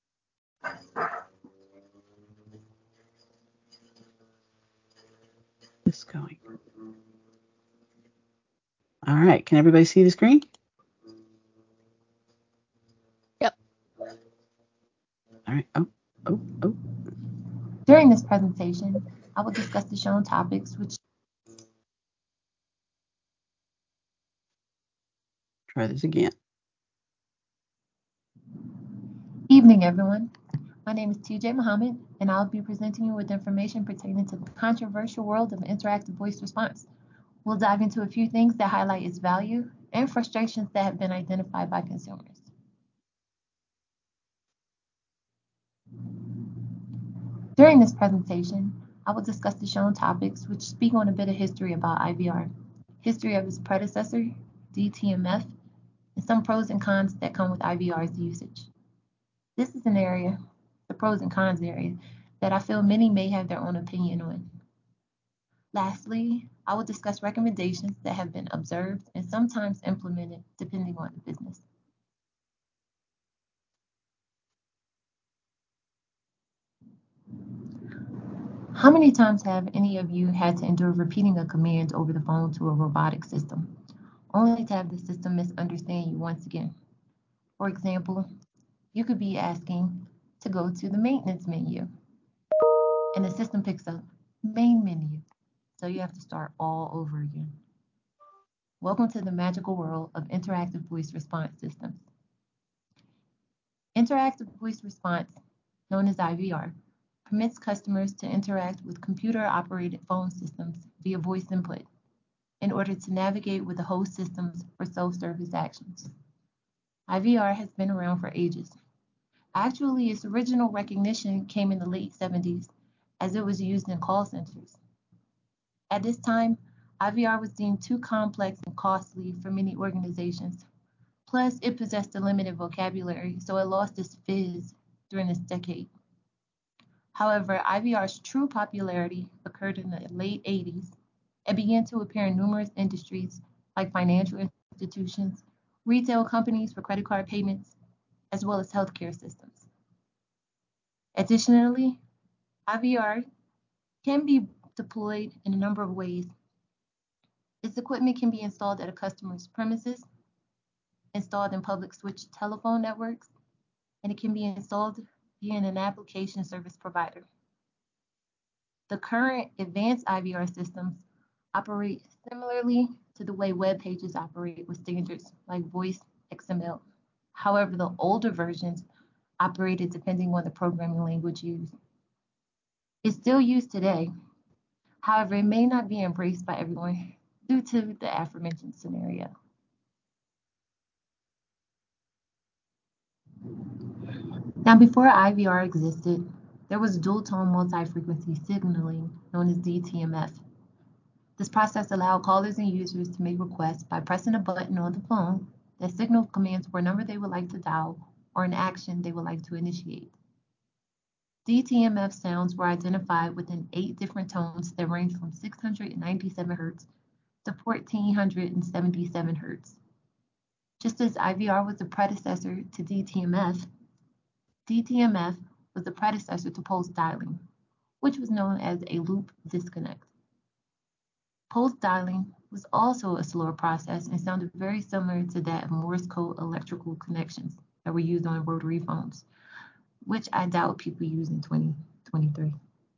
This going. All right. Can everybody see the screen? Yep. All right. Oh, oh, oh. During this presentation, I will discuss the shown topics, which Try this again. evening, everyone. My name is T J Muhammad, and I'll be presenting you with information pertaining to the controversial world of interactive voice response. We'll dive into a few things that highlight its value and frustrations that have been identified by consumers. During this presentation, I will discuss the shown topics, which speak on a bit of history about I V R, history of its predecessor, D T M F, and some pros and cons that come with I V R's usage. This is an area, the pros and cons area, that I feel many may have their own opinion on. Lastly, I will discuss recommendations that have been observed and sometimes implemented depending on the business. How many times have any of you had to endure repeating a command over the phone to a robotic system, only to have the system misunderstand you once again? For example, you could be asking to go to the maintenance menu, and the system picks up main menu, so you have to start all over again. Welcome to the magical world of interactive voice response systems. Interactive voice response, known as I V R, permits customers to interact with computer-operated phone systems via voice input in order to navigate with the host systems for self-service actions. I V R has been around for ages. Actually, its original recognition came in the late seventies as it was used in call centers. At this time, I V R was deemed too complex and costly for many organizations. Plus, it possessed a limited vocabulary, so it lost its fizz during this decade. However, I V R's true popularity occurred in the late eighties and began to appear in numerous industries like financial institutions, retail companies for credit card payments, as well as healthcare systems. Additionally, I V R can be deployed in a number of ways. Its equipment can be installed at a customer's premises, installed in public switched telephone networks, and it can be installed via an application service provider. The current advanced I V R systems operate similarly to the way web pages operate with standards like voice X M L. However, the older versions operated depending on the programming language used. It's still used today. However, it may not be embraced by everyone due to the aforementioned scenario. Now, before I V R existed, there was dual-tone multi-frequency signaling known as D T M F. This process allowed callers and users to make requests by pressing a button on the phone that signaled commands for a number they would like to dial or an action they would like to initiate. D T M F sounds were identified within eight different tones that range from six hundred ninety-seven hertz to one thousand four hundred seventy-seven hertz. Just as I V R was the predecessor to D T M F, D T M F was the predecessor to pulse dialing, which was known as a loop disconnect. Pulse dialing was also a slower process and sounded very similar to that of Morse code electrical connections that were used on rotary phones, which I doubt people use in twenty twenty-three.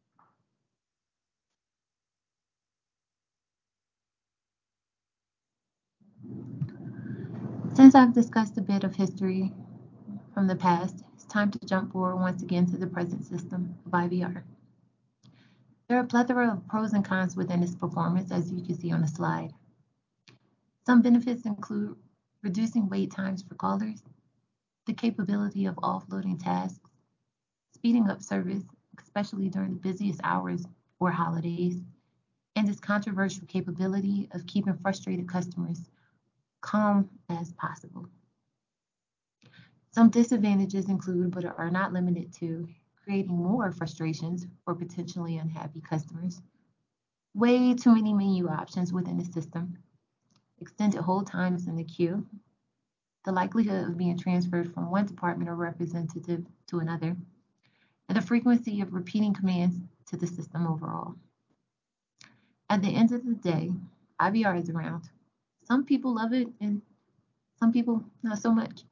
Since I've discussed a bit of history from the past, it's time to jump forward once again to the present system of I V R. There are a plethora of pros and cons within its performance, as you can see on the slide. Some benefits include reducing wait times for callers, the capability of offloading tasks, speeding up service, especially during the busiest hours or holidays, and its controversial capability of keeping frustrated customers calm as possible. Some disadvantages include, but are not limited to, creating more frustrations for potentially unhappy customers, way too many menu options within the system, extended hold times in the queue, the likelihood of being transferred from one department or representative to another, and the frequency of repeating commands to the system overall. At the end of the day, I V R is around. Some people love it and some people not so much.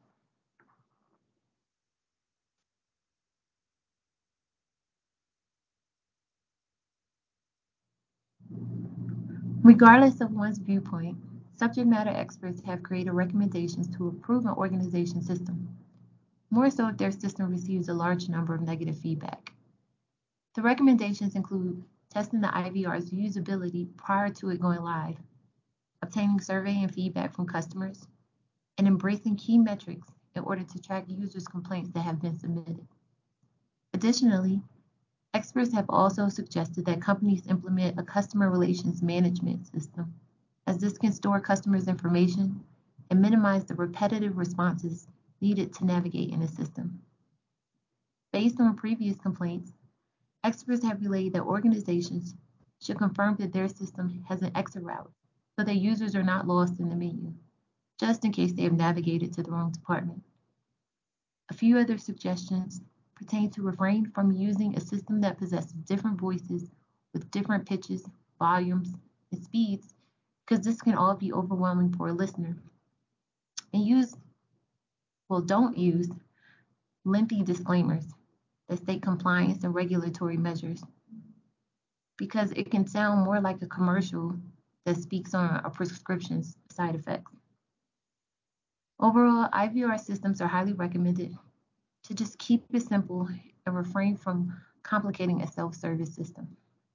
Regardless of one's viewpoint, subject matter experts have created recommendations to improve an organization's system, more so if their system receives a large number of negative feedback. The recommendations include testing the I V R's usability prior to it going live, obtaining survey and feedback from customers, and embracing key metrics in order to track users' complaints that have been submitted. Additionally, experts have also suggested that companies implement a customer relations management system, as this can store customers' information and minimize the repetitive responses needed to navigate in a system. Based on previous complaints, experts have relayed that organizations should confirm that their system has an exit route so that users are not lost in the menu, just in case they have navigated to the wrong department. A few other suggestions pertain to refrain from using a system that possesses different voices with different pitches, volumes, and speeds, because this can all be overwhelming for a listener. And use, well, don't use lengthy disclaimers that state compliance and regulatory measures, because it can sound more like a commercial that speaks on a prescription's side effects. Overall, I V R systems are highly recommended to just keep it simple and refrain from complicating a self-service system.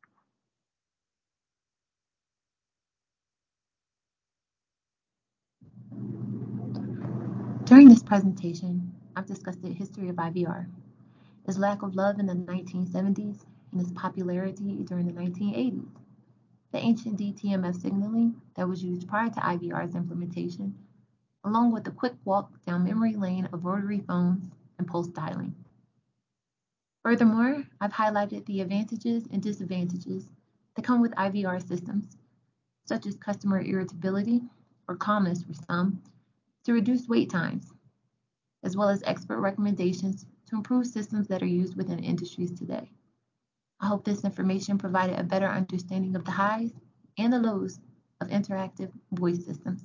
During this presentation, I've discussed the history of I V R, its lack of love in the nineteen seventies, and its popularity during the nineteen eighties. The ancient D T M F signaling that was used prior to I V R's implementation, along with the quick walk down memory lane of rotary phones and pulse dialing. Furthermore, I've highlighted the advantages and disadvantages that come with I V R systems, such as customer irritability or calmness for some, to reduce wait times, as well as expert recommendations to improve systems that are used within industries today. I hope this information provided a better understanding of the highs and the lows of interactive voice systems.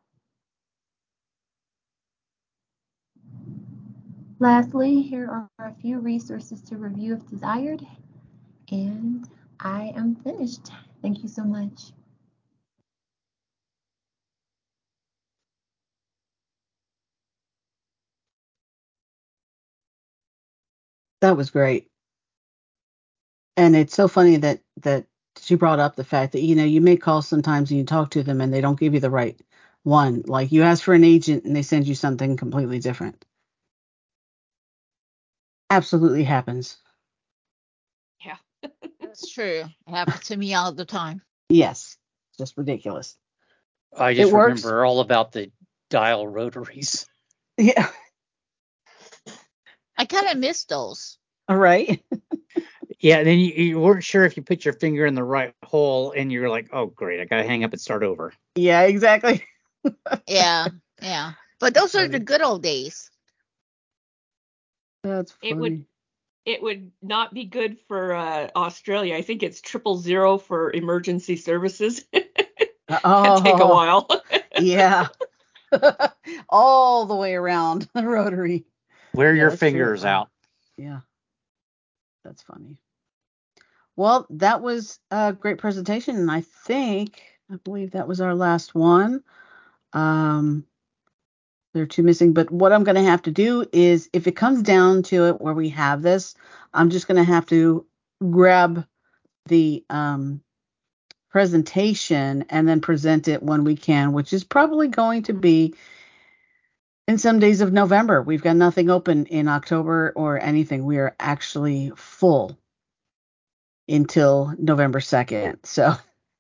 Lastly, here are a few resources to review if desired, and I am finished. Thank you so much. That was great. And it's so funny that that she brought up the fact that, you know, you make calls sometimes and you talk to them and they don't give you the right one. Like you ask for an agent and they send you something completely different. Absolutely happens. Yeah. That's true. It happens to me all the time. Yes. Just ridiculous. I just It works. remember all about the dial rotaries. Yeah. I kind of miss those. All right. Yeah, then you, you weren't sure if you put your finger in the right hole, and you're like, oh, great, I got to hang up and start over. Yeah, exactly. Yeah, yeah. But those are the good old days. That's funny. It would it would not be good for uh, Australia. I think it's triple zero for emergency services. Oh, Can take a while. Yeah. All the way around the rotary. Wear Yeah, your that's true. fingers Oh, out. Yeah. That's funny. Well, that was a great presentation, and I think, I believe that was our last one. Um, there are two missing, but what I'm going to have to do is, if it comes down to it where we have this, I'm just going to have to grab the um, presentation and then present it when we can, which is probably going to be in some days of November. We've got nothing open in October or anything. We are actually full until November second. So,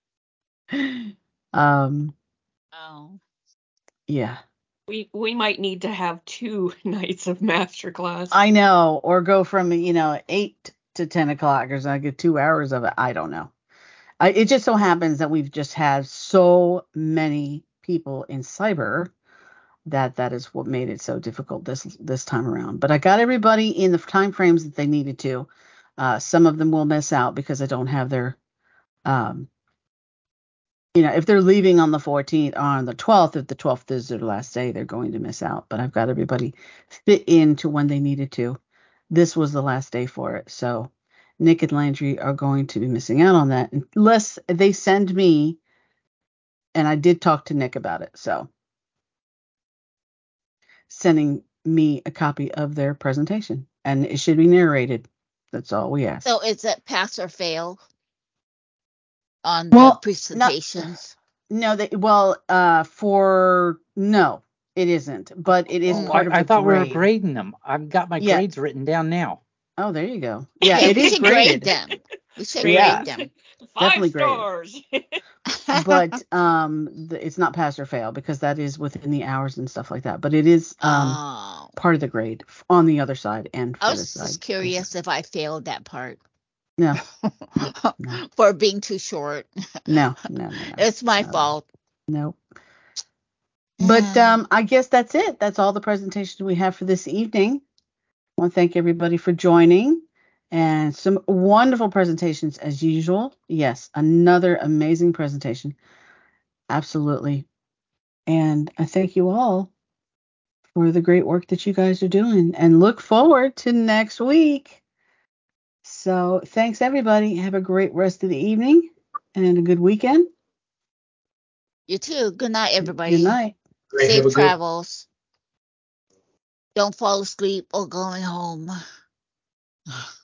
um, Oh. yeah. We we might need to have two nights of masterclass. I know, or go from, you know, eight to ten o'clock, or so I get two hours of it. I don't know. I, it just so happens that we've just had so many people in cyber that that is what made it so difficult this this time around. But I got everybody in the time frames that they needed to. Uh, some of them will miss out because I don't have their, um, you know, if they're leaving on the fourteenth or on the twelfth, if the twelfth is their last day, they're going to miss out. But I've got everybody fit into when they needed to. This was the last day for it. So Nick and Landry are going to be missing out on that unless they send me, and I did talk to Nick about it. So sending me a copy of their presentation, and it should be narrated. That's all we ask. So it's a pass or fail on Well, the not- presentations. No, they, well, uh, for no, it isn't, but it is Oh, part of I, I the thought we were grade. grading them. I've got my Yeah. grades written down now. Oh, there you go. Yeah, Yeah, it we is should grade graded, them. We should Yeah. grade them. Five definitely graded. stars. but um, the, it's not pass or fail because that is within the hours and stuff like that. But it is um Oh, part of the grade f- on the other side and for I this was side. just curious if I failed that part No, no, for being too short. no, no, no, no. It's my Not at all. fault. No. But um, I guess that's it. That's all the presentations we have for this evening. I want to thank everybody for joining, and some wonderful presentations as usual. Yes, another amazing presentation. Absolutely. And I thank you all for the great work that you guys are doing, and look forward to next week. So thanks, everybody. Have a great rest of the evening and a good weekend. You too. Good night, everybody. Good night. Great, have Safe a good- travels. Don't fall asleep or going home.